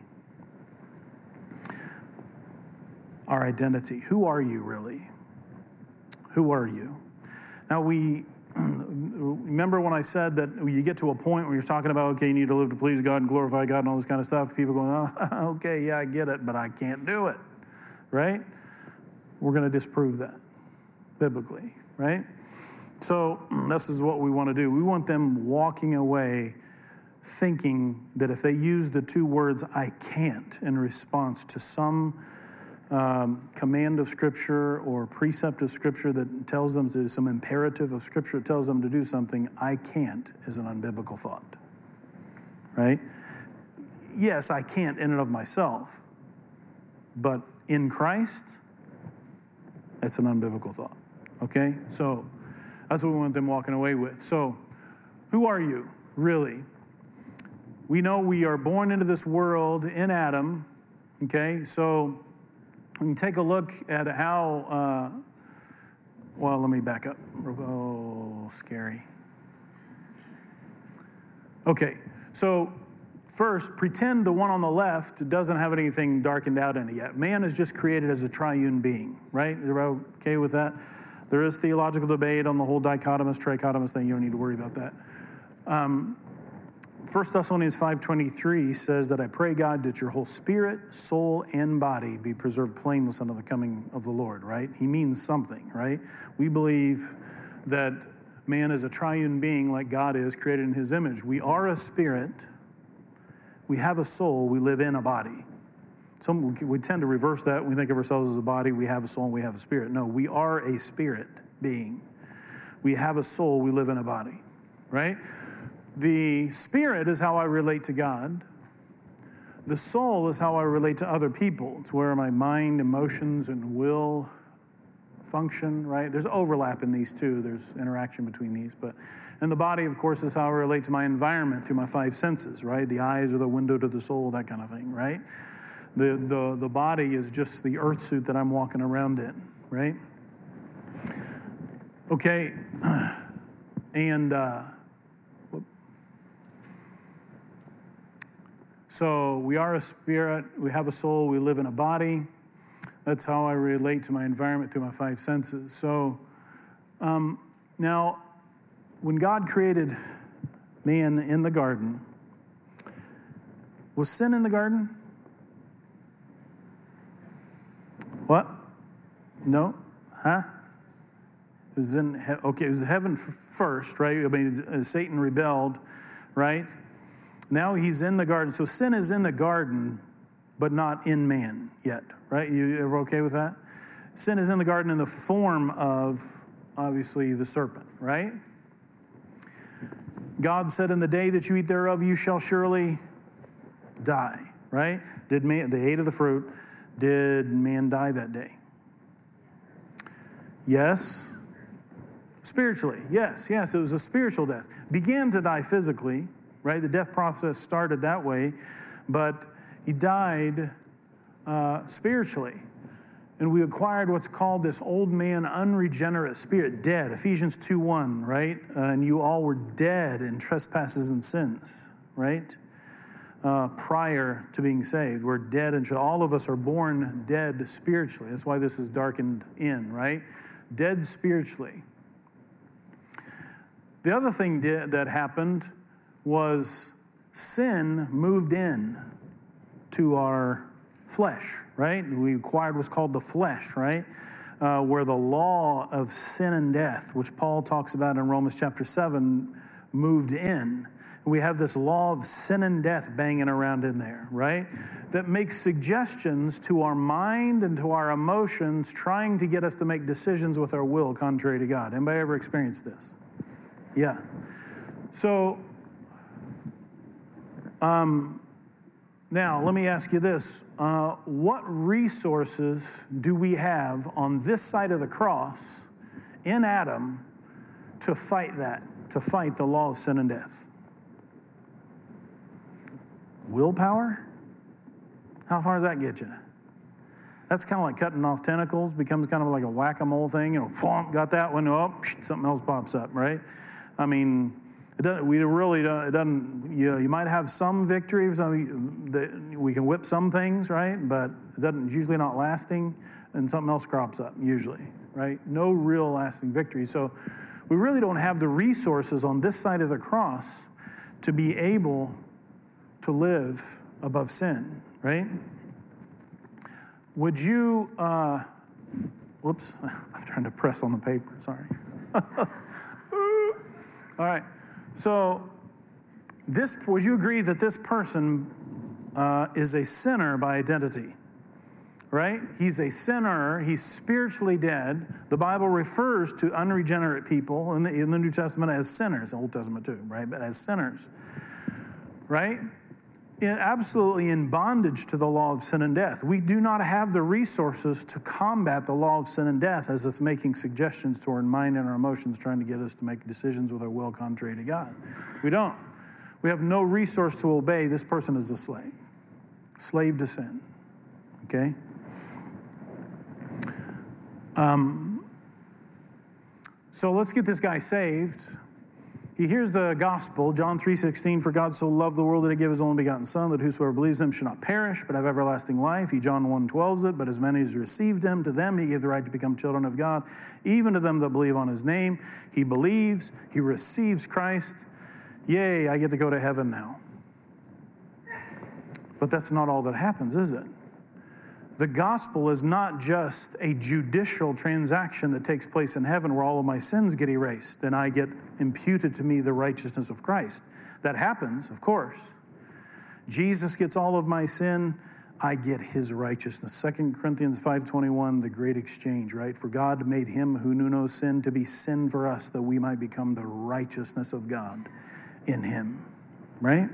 Speaker 1: Our identity. Who are you really? Who are you? Now remember when I said that you get to a point where you're talking about, okay, you need to live to please God and glorify God and all this kind of stuff. People going, oh, okay, yeah, I get it, but I can't do it, right? We're going to disprove that biblically, right? So this is what we want to do. We want them walking away thinking that if they use the two words, I can't, in response to some command of Scripture or precept of Scripture that tells them to do some imperative of Scripture that tells them to do something, I can't, is an unbiblical thought, right? Yes, I can't in and of myself, but in Christ, it's an unbiblical thought, okay? So that's what we want them walking away with. So who are you, really? We know we are born into this world in Adam, okay? So when you take a look at how, let me back up. Oh, scary. Okay, so first, pretend the one on the left doesn't have anything darkened out in it yet. Man is just created as a triune being, right? Is everybody okay with that? There is theological debate on the whole dichotomous, trichotomous thing. You don't need to worry about that. 1 Thessalonians 5:23 says that I pray, God, that your whole spirit, soul, and body be preserved blameless unto the coming of the Lord, right? He means something, right? We believe that man is a triune being like God is, created in his image. We are a spirit. We have a soul. We live in a body. We tend to reverse that. We think of ourselves as a body. We have a soul and we have a spirit. No, we are a spirit being. We have a soul. We live in a body, right? The spirit is how I relate to God. The soul is how I relate to other people. It's where my mind, emotions, and will function, right? There's overlap in these two. There's interaction between these. And the body, of course, is how I relate to my environment through my five senses, right? The eyes are the window to the soul, that kind of thing, right? The body is just the earth suit that I'm walking around in, right? Okay, and so we are a spirit, we have a soul, we live in a body. That's how I relate to my environment through my five senses. So now, when God created man in the garden, was sin in the garden? What? No? Huh? It was it was heaven first, right? I mean, Satan rebelled, right? Now he's in the garden. So sin is in the garden, but not in man yet, right? You ever okay with that? Sin is in the garden in the form of, obviously, the serpent, right? God said, in the day that you eat thereof, you shall surely die, right? Did man, they ate of the fruit. Did man die that day? Yes. Spiritually, yes, it was a spiritual death. Began to die physically, right? The death process started that way, but he died spiritually. And we acquired what's called this old man unregenerate spirit, dead. Ephesians 2:1, right? And you all were dead in trespasses and sins, right? Prior to being saved. We're dead, and all of us are born dead spiritually. That's why this is darkened in, right? Dead spiritually. The other thing that happened was sin moved in to our flesh, right? We acquired what's called the flesh, right? Where the law of sin and death, which Paul talks about in Romans chapter 7, moved in. We have this law of sin and death banging around in there, right? That makes suggestions to our mind and to our emotions, trying to get us to make decisions with our will contrary to God. Anybody ever experienced this? Yeah. So, now let me ask you this. What resources do we have on this side of the cross in Adam to fight that, to fight the law of sin and death? Willpower? How far does that get you? That's kind of like cutting off tentacles, becomes kind of like a whack-a-mole thing. You know, whomp, got that one, oh, something else pops up, right? I mean, it doesn't, it doesn't, you might have some victories. I mean, we can whip some things, right? But it doesn't, usually not lasting, and something else crops up, usually, right? No real lasting victory. So we really don't have the resources on this side of the cross to be able to live above sin, right? Would you, whoops, I'm trying to press on the paper, sorry. All right, so would you agree that this person is a sinner by identity, right? He's a sinner, he's spiritually dead. The Bible refers to unregenerate people in the New Testament as sinners, the Old Testament too, right? But as sinners, right? Absolutely in bondage to the law of sin and death. We do not have the resources to combat the law of sin and death as it's making suggestions to our mind and our emotions, trying to get us to make decisions with our will contrary to God. We don't. We have no resource to obey. This person is a slave to sin. Okay? So let's get this guy saved. He hears the gospel, John 3:16, for God so loved the world that he gave his only begotten Son, that whosoever believes him should not perish, but have everlasting life. John 1:12 it, but as many as received him, to them he gave the right to become children of God, even to them that believe on his name. He believes, he receives Christ. Yay, I get to go to heaven now. But that's not all that happens, is it? The gospel is not just a judicial transaction that takes place in heaven where all of my sins get erased and I get imputed to me the righteousness of Christ. That happens, of course. Jesus gets all of my sin, I get his righteousness. 2 Corinthians 5:21, the great exchange, right? For God made him who knew no sin to be sin for us, that we might become the righteousness of God in him, right?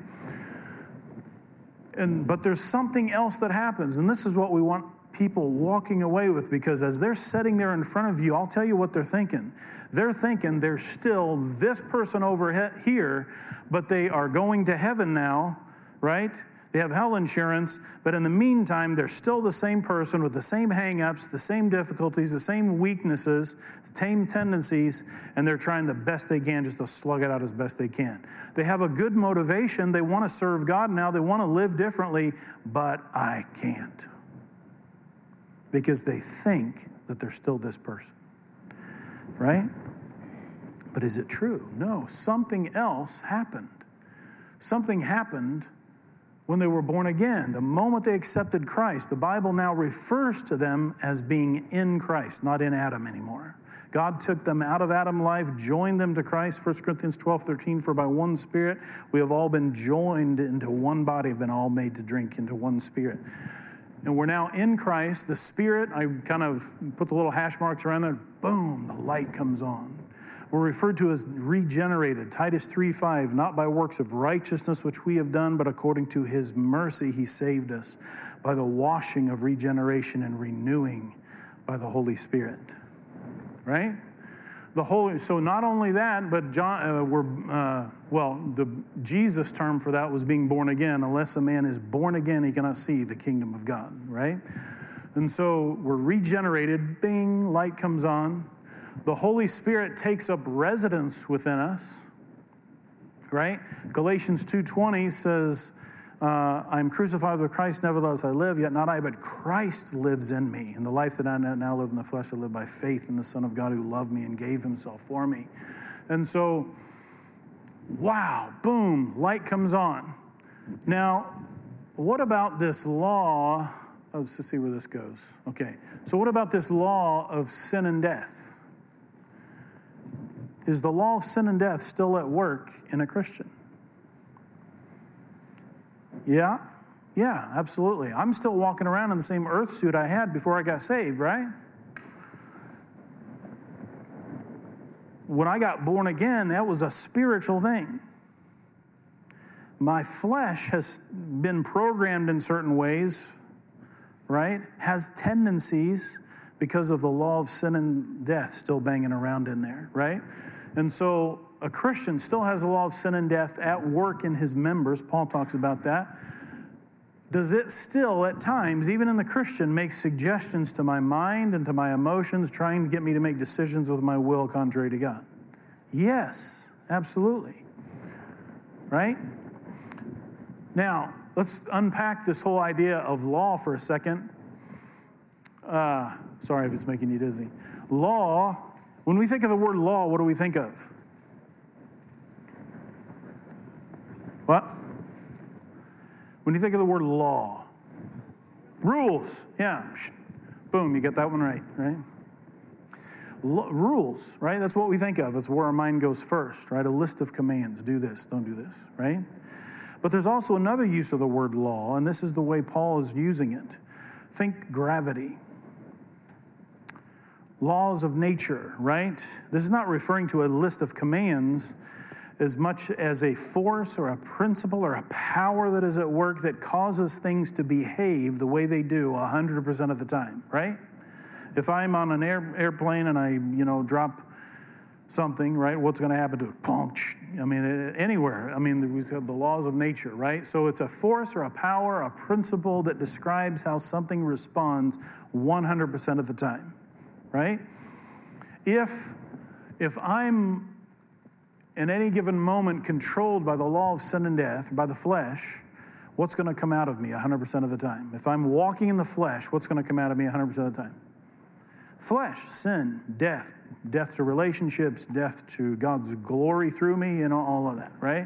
Speaker 1: But there's something else that happens, and this is what we want people walking away with, because as they're sitting there in front of you, I'll tell you what they're thinking. They're thinking they're still this person over here, but they are going to heaven now, right? They have hell insurance, but in the meantime, they're still the same person with the same hang-ups, the same difficulties, the same weaknesses, the same tendencies, and they're trying the best they can just to slug it out as best they can. They have a good motivation. They want to serve God now. They want to live differently, but I can't. Because they think that they're still this person, right? But is it true? No, something else happened. Something happened when they were born again. The moment they accepted Christ, the Bible now refers to them as being in Christ, not in Adam anymore. God took them out of Adam life, joined them to Christ. 1 Corinthians 12:13, for by one Spirit we have all been joined into one body, have been all made to drink into one Spirit. And we're now in Christ. The Spirit, I kind of put the little hash marks around there, boom, the light comes on. We're referred to as regenerated. Titus 3:5, not by works of righteousness which we have done, but according to his mercy he saved us by the washing of regeneration and renewing by the Holy Spirit. Right? So not only that, but the Jesus term for that was being born again. Unless a man is born again, he cannot see the kingdom of God, right? And so we're regenerated, bing, light comes on. The Holy Spirit takes up residence within us, right? Galatians 2:20 says, I am crucified with Christ, nevertheless I live, yet not I, but Christ lives in me. And the life that I now live in the flesh, I live by faith in the Son of God who loved me and gave himself for me. And so, wow, boom, light comes on. Now, what about this law of, let's see where this goes. Okay, so what about this law of sin and death? Is the law of sin and death still at work in a Christian? Yeah, absolutely. I'm still walking around in the same earth suit I had before I got saved, right? When I got born again, that was a spiritual thing. My flesh has been programmed in certain ways, right? Has tendencies because of the law of sin and death still banging around in there, right? And so a Christian still has the law of sin and death at work in his members. Paul talks about that. Does it still, at times, even in the Christian, make suggestions to my mind and to my emotions, trying to get me to make decisions with my will contrary to God? Yes, absolutely. Right? Now, let's unpack this whole idea of law for a second. Sorry if it's making you dizzy. Law, when we think of the word law, what do we think of? What? When you think of the word law, rules, yeah. Boom, you get that one right? Rules, right? That's what we think of. It's where our mind goes first, right? A list of commands. Do this, don't do this, right? But there's also another use of the word law, and this is the way Paul is using it. Think gravity. Laws of nature, right? This is not referring to a list of commands as much as a force or a principle or a power that is at work that causes things to behave the way they do 100% of the time, right? If I'm on an airplane and I, drop something, right, what's going to happen to it? Punch. Anywhere. We have the laws of nature, right? So it's a force or a power, a principle that describes how something responds 100% of the time, right? If I'm in any given moment controlled by the law of sin and death, by the flesh, what's going to come out of me 100% of the time? If I'm walking in the flesh, what's going to come out of me 100% of the time? Flesh, sin, death to relationships, death to God's glory through me, all of that, right?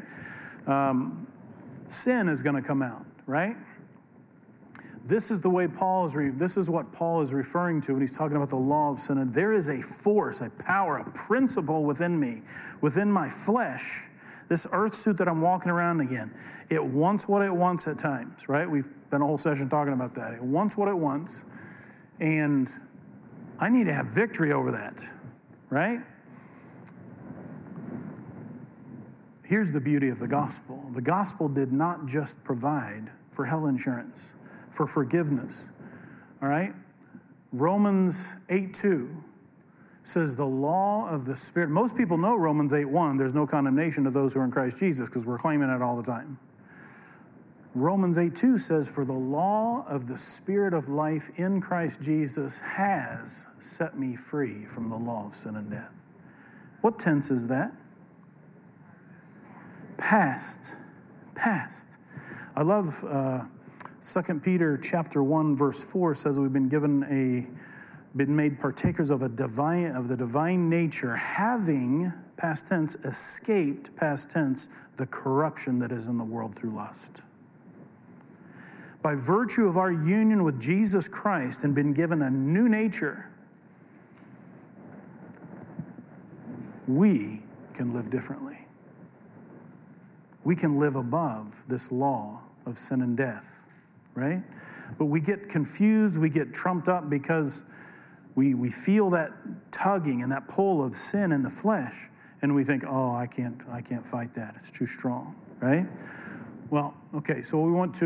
Speaker 1: Sin is going to come out, right? This is the way this is what Paul is referring to when he's talking about the law of sin. And there is a force, a power, a principle within me, within my flesh, this earth suit that I'm walking around again. It wants what it wants at times, right? We've been a whole session talking about that. It wants what it wants, and I need to have victory over that, right? Here's the beauty of the gospel. The gospel did not just provide for hell insurance, for forgiveness, all right? Romans 8:2 says the law of the Spirit. Most people know Romans 8:1, there's no condemnation to those who are in Christ Jesus, because we're claiming it all the time. Romans 8:2 says, for the law of the Spirit of life in Christ Jesus has set me free from the law of sin and death. What tense is that? Past. I love 2 Peter chapter 1, verse 4 says we've been made partakers of the divine nature, having, past tense, escaped, past tense, the corruption that is in the world through lust. By virtue of our union with Jesus Christ and been given a new nature, we can live differently. We can live above this law of sin and death, right? But we get confused, we get trumped up because we feel that tugging and that pull of sin in the flesh. And we think, oh, I can't fight that. It's too strong, right? Well, okay, so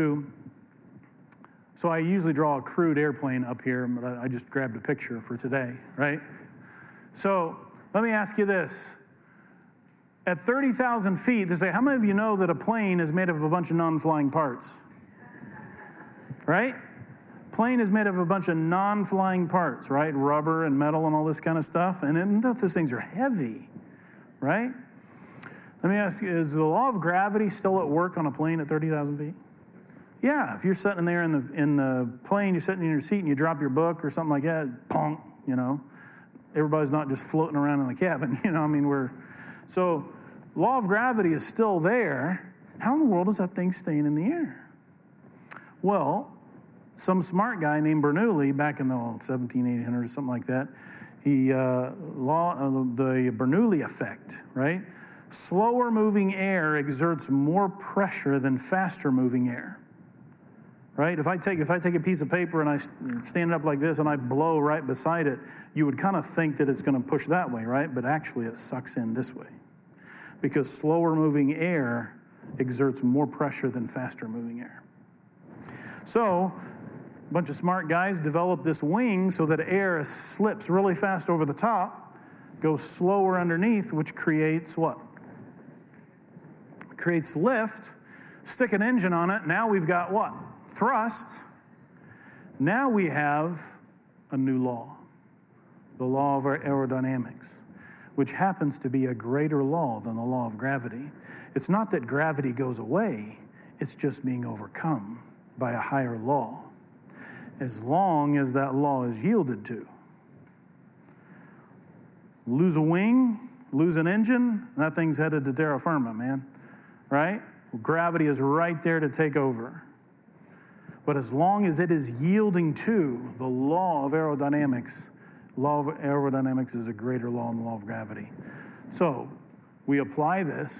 Speaker 1: I usually draw a crude airplane up here, but I just grabbed a picture for today, right? So let me ask you this. At 30,000 feet, they say, how many of you know that a plane is made up of a bunch of non-flying parts? Right? Plane is made up of a bunch of non-flying parts, right? Rubber and metal and all this kind of stuff. And those things are heavy, right? Let me ask you, is the law of gravity still at work on a plane at 30,000 feet? Yeah, if you're sitting there in the plane, you're sitting in your seat and you drop your book or something like that, pong, Everybody's not just floating around in the cabin, so law of gravity is still there. How in the world is that thing staying in the air? Well, some smart guy named Bernoulli back in the 1700s or something like that, the Bernoulli effect, right? Slower moving air exerts more pressure than faster moving air. Right? If I take a piece of paper and I stand it up like this and I blow right beside it, you would kind of think that it's going to push that way, right? But actually it sucks in this way. Because slower moving air exerts more pressure than faster moving air. So, a bunch of smart guys developed this wing so that air slips really fast over the top, goes slower underneath, which creates what? Creates lift. Stick an engine on it. Now we've got what? Thrust. Now we have a new law, the law of aerodynamics, which happens to be a greater law than the law of gravity. It's not that gravity goes away, it's just being overcome by a higher law, as long as that law is yielded to. Lose a wing, lose an engine, that thing's headed to terra firma, man, right? Gravity is right there to take over. But as long as it is yielding to the law of aerodynamics is a greater law than the law of gravity. So we apply this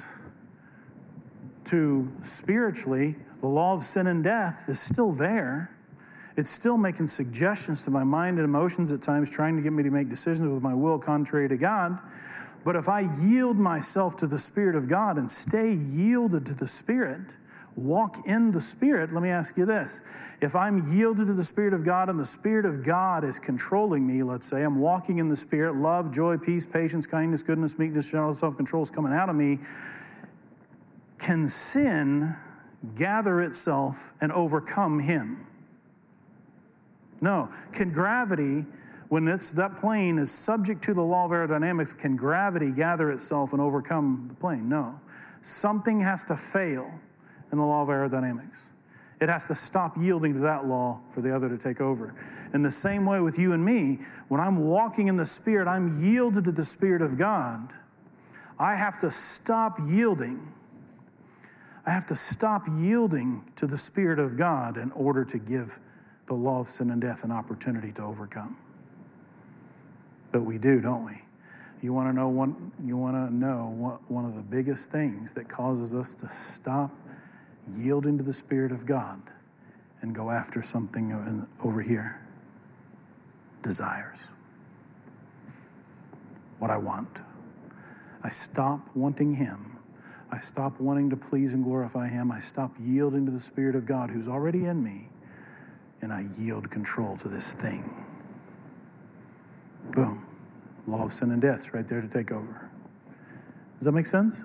Speaker 1: to spiritually. The law of sin and death is still there. It's still making suggestions to my mind and emotions at times, trying to get me to make decisions with my will contrary to God. But if I yield myself to the Spirit of God and stay yielded to the Spirit, walk in the Spirit, let me ask you this. If I'm yielded to the Spirit of God and the Spirit of God is controlling me, let's say, I'm walking in the Spirit, love, joy, peace, patience, kindness, goodness, meekness, gentleness, self-control is coming out of me, can sin gather itself and overcome Him? No. Can gravity, when that plane is subject to the law of aerodynamics, can gravity gather itself and overcome the plane? No. Something has to fail in the law of aerodynamics. It has to stop yielding to that law for the other to take over. In the same way with you and me, when I'm walking in the Spirit, I'm yielded to the Spirit of God. I have to stop yielding. I have to stop yielding to the Spirit of God in order to give the law of sin and death an opportunity to overcome. But we do, don't we? You want to know one of the biggest things that causes us to stop yielding to the Spirit of God and go after something over here? Desires. What I want. I stop wanting Him. I stop wanting to please and glorify Him. I stop yielding to the Spirit of God who's already in me, and I yield control to this thing. Boom. Law of sin and death is right there to take over. Does that make sense?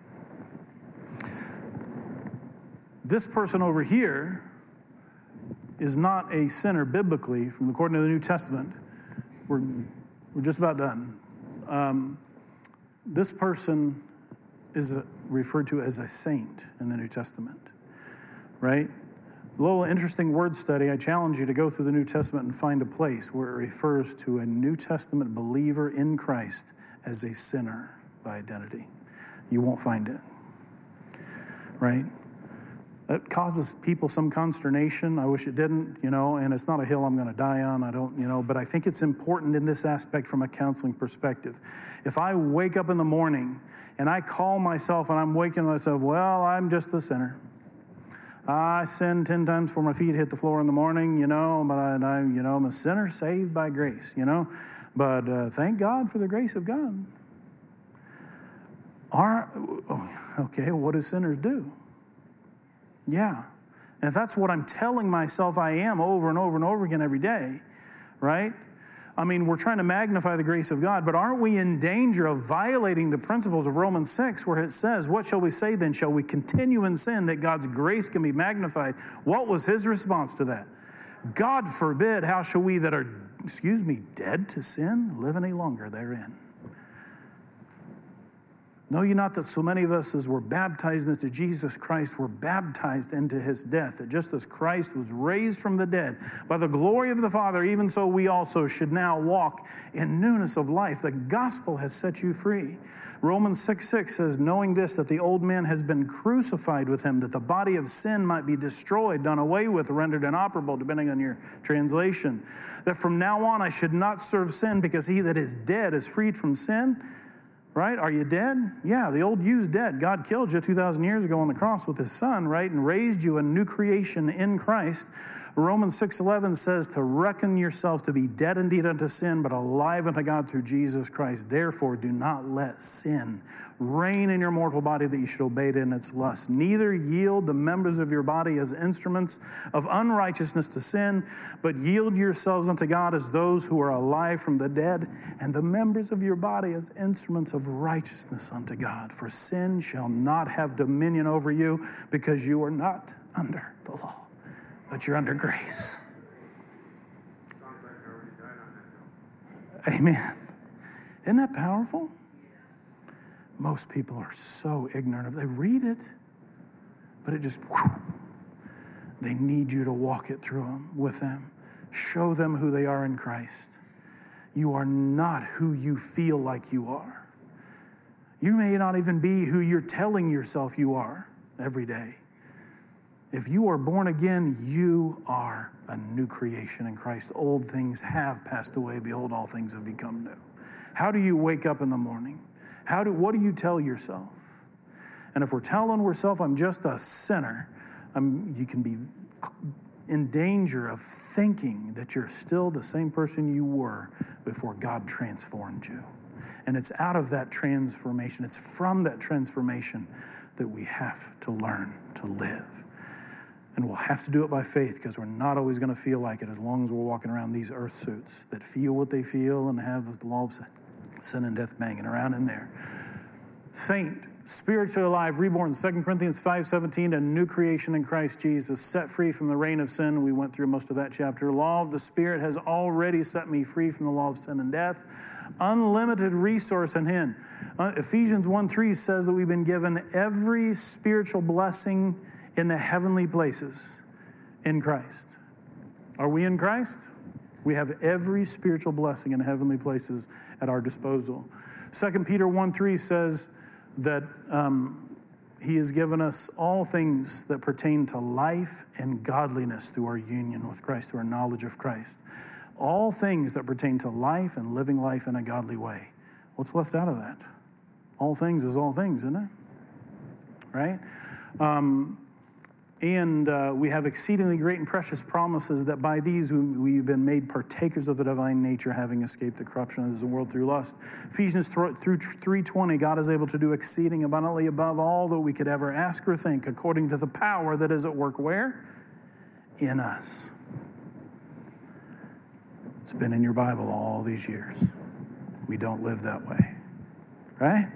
Speaker 1: This person over here is not a sinner biblically, according to the New Testament. We're just about done. This person is referred to as a saint in the New Testament, right? A little interesting word study. I challenge you to go through the New Testament and find a place where it refers to a New Testament believer in Christ as a sinner by identity. You won't find it, right? That causes people some consternation. I wish it didn't, and it's not a hill I'm going to die on. I don't, but I think it's important in this aspect from a counseling perspective. If I wake up in the morning and I call myself and I'm waking myself, well, I'm just a sinner. I sin 10 times before my feet hit the floor in the morning, but I'm a sinner saved by grace, But thank God for the grace of God. Okay, what do sinners do? Yeah. And if that's what I'm telling myself I am over and over and over again every day, right? I mean, we're trying to magnify the grace of God, but aren't we in danger of violating the principles of Romans 6 where it says, what shall we say then? Shall we continue in sin that God's grace can be magnified? What was his response to that? God forbid, how shall we that are, dead to sin, live any longer therein? Know ye not that so many of us as were baptized into Jesus Christ were baptized into his death, that just as Christ was raised from the dead by the glory of the Father, even so we also should now walk in newness of life. The gospel has set you free. Romans 6:6 says, knowing this, that the old man has been crucified with him, that the body of sin might be destroyed, done away with, rendered inoperable, depending on your translation. That from now on I should not serve sin, because he that is dead is freed from sin. Right? Are you dead? Yeah, the old you's dead. God killed you 2,000 years ago on the cross with his son, right? And raised you a new creation in Christ. Romans 6:11 says to reckon yourself to be dead indeed unto sin, but alive unto God through Jesus Christ. Therefore, do not let sin reign in your mortal body that you should obey it in its lust. Neither yield the members of your body as instruments of unrighteousness to sin, but yield yourselves unto God as those who are alive from the dead, and the members of your body as instruments of righteousness unto God. For sin shall not have dominion over you, because you are not under the law, but you're under grace.
Speaker 2: Sounds like I already died on that hill.
Speaker 1: Amen. Isn't that powerful? Most people are so ignorant of it. They read it, but it just, they need you to walk it through them, with them. Show them who they are in Christ. You are not who you feel like you are. You may not even be who you're telling yourself you are every day. If you are born again, you are a new creation in Christ. Old things have passed away. Behold, all things have become new. How do you wake up in the morning? What do you tell yourself? And if we're telling ourselves, I'm just a sinner, you can be in danger of thinking that you're still the same person you were before God transformed you. And it's out of that transformation, it's from that transformation that we have to learn to live. And we'll have to do it by faith, because we're not always going to feel like it as long as we're walking around these earth suits that feel what they feel and have the law of sin and death banging around in there. Saint, spiritually alive, reborn, 2 Corinthians 5:17, a new creation in Christ Jesus, set free from the reign of sin. We went through most of that chapter. Law of the Spirit has already set me free from the law of sin and death. Unlimited resource in him. Ephesians 1:3 says that we've been given every spiritual blessing in the heavenly places in Christ. Are we in Christ? We have every spiritual blessing in heavenly places at our disposal. 2 Peter 1:3 says that he has given us all things that pertain to life and godliness through our union with Christ, through our knowledge of Christ. All things that pertain to life and living life in a godly way. What's left out of that? All things is all things, isn't it? Right? And we have exceedingly great and precious promises that by these we've been made partakers of the divine nature, having escaped the corruption of the world through lust. Ephesians 3:20, God is able to do exceeding abundantly above all that we could ever ask or think, according to the power that is at work where? In us. It's been in your Bible all these years. We don't live that way, right?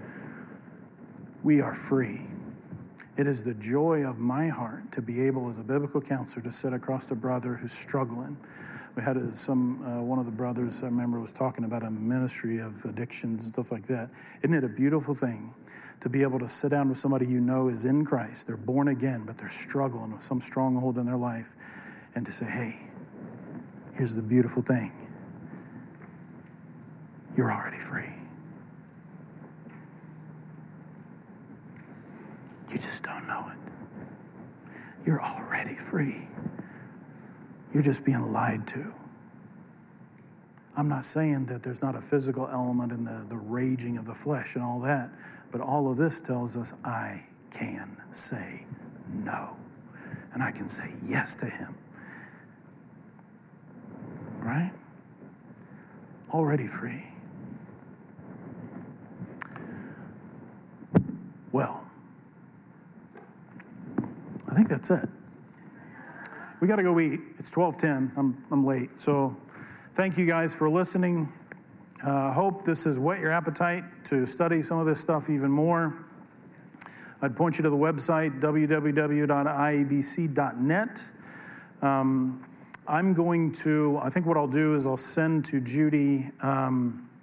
Speaker 1: We are free. It is the joy of my heart to be able, as a biblical counselor, to sit across a brother who's struggling. We had one of the brothers I remember was talking about a ministry of addictions and stuff like that. Isn't it a beautiful thing to be able to sit down with somebody you know is in Christ, they're born again, but they're struggling with some stronghold in their life, and to say, hey, here's the beautiful thing. You're already free. You just don't know it. You're already free. You're just being lied to. I'm not saying that there's not a physical element in the raging of the flesh and all that, but all of this tells us I can say no. And I can say yes to him. Right? Already free. well. I think that's it. We got to go eat. It's 12:10. I'm late. So thank you guys for listening. Hope this has whet your appetite to study some of this stuff even more. I'd point you to the website, www.iabc.net. I think what I'll do is I'll send to Judy a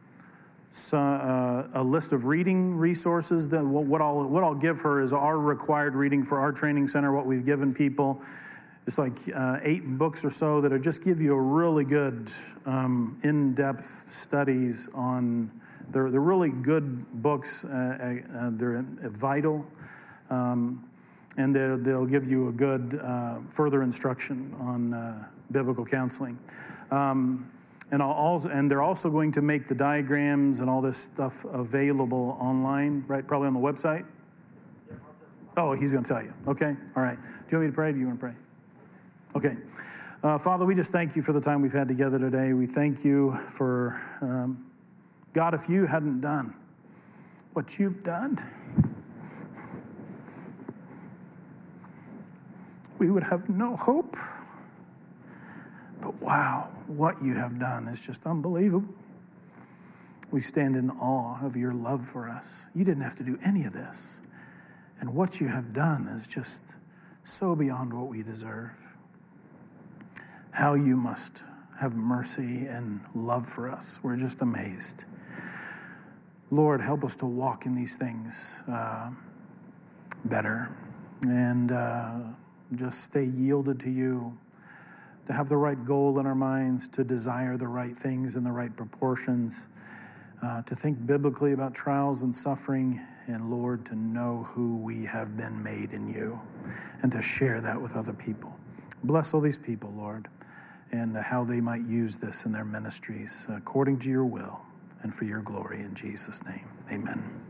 Speaker 1: list of reading resources. That what I'll give her is our required reading for our training center, what we've given people. It's like 8 books or so that just give you a really good in-depth studies on, they're really good books, they're vital, and they'll give you a good further instruction on biblical counseling. And they're also going to make the diagrams and all this stuff available online, right? Probably on the website? Oh, he's going to tell you. Okay, all right. Do you want me to pray? Do you want to pray? Okay. Father, we just thank you for the time we've had together today. We thank you for, God, if you hadn't done what you've done, we would have no hope. But wow, what you have done is just unbelievable. We stand in awe of your love for us. You didn't have to do any of this. And what you have done is just so beyond what we deserve. How you must have mercy and love for us. We're just amazed. Lord, help us to walk in these things better and just stay yielded to you, to have the right goal in our minds, to desire the right things in the right proportions, to think biblically about trials and suffering, and Lord, to know who we have been made in you and to share that with other people. Bless all these people, Lord, and how they might use this in their ministries according to your will and for your glory. In Jesus' name, amen.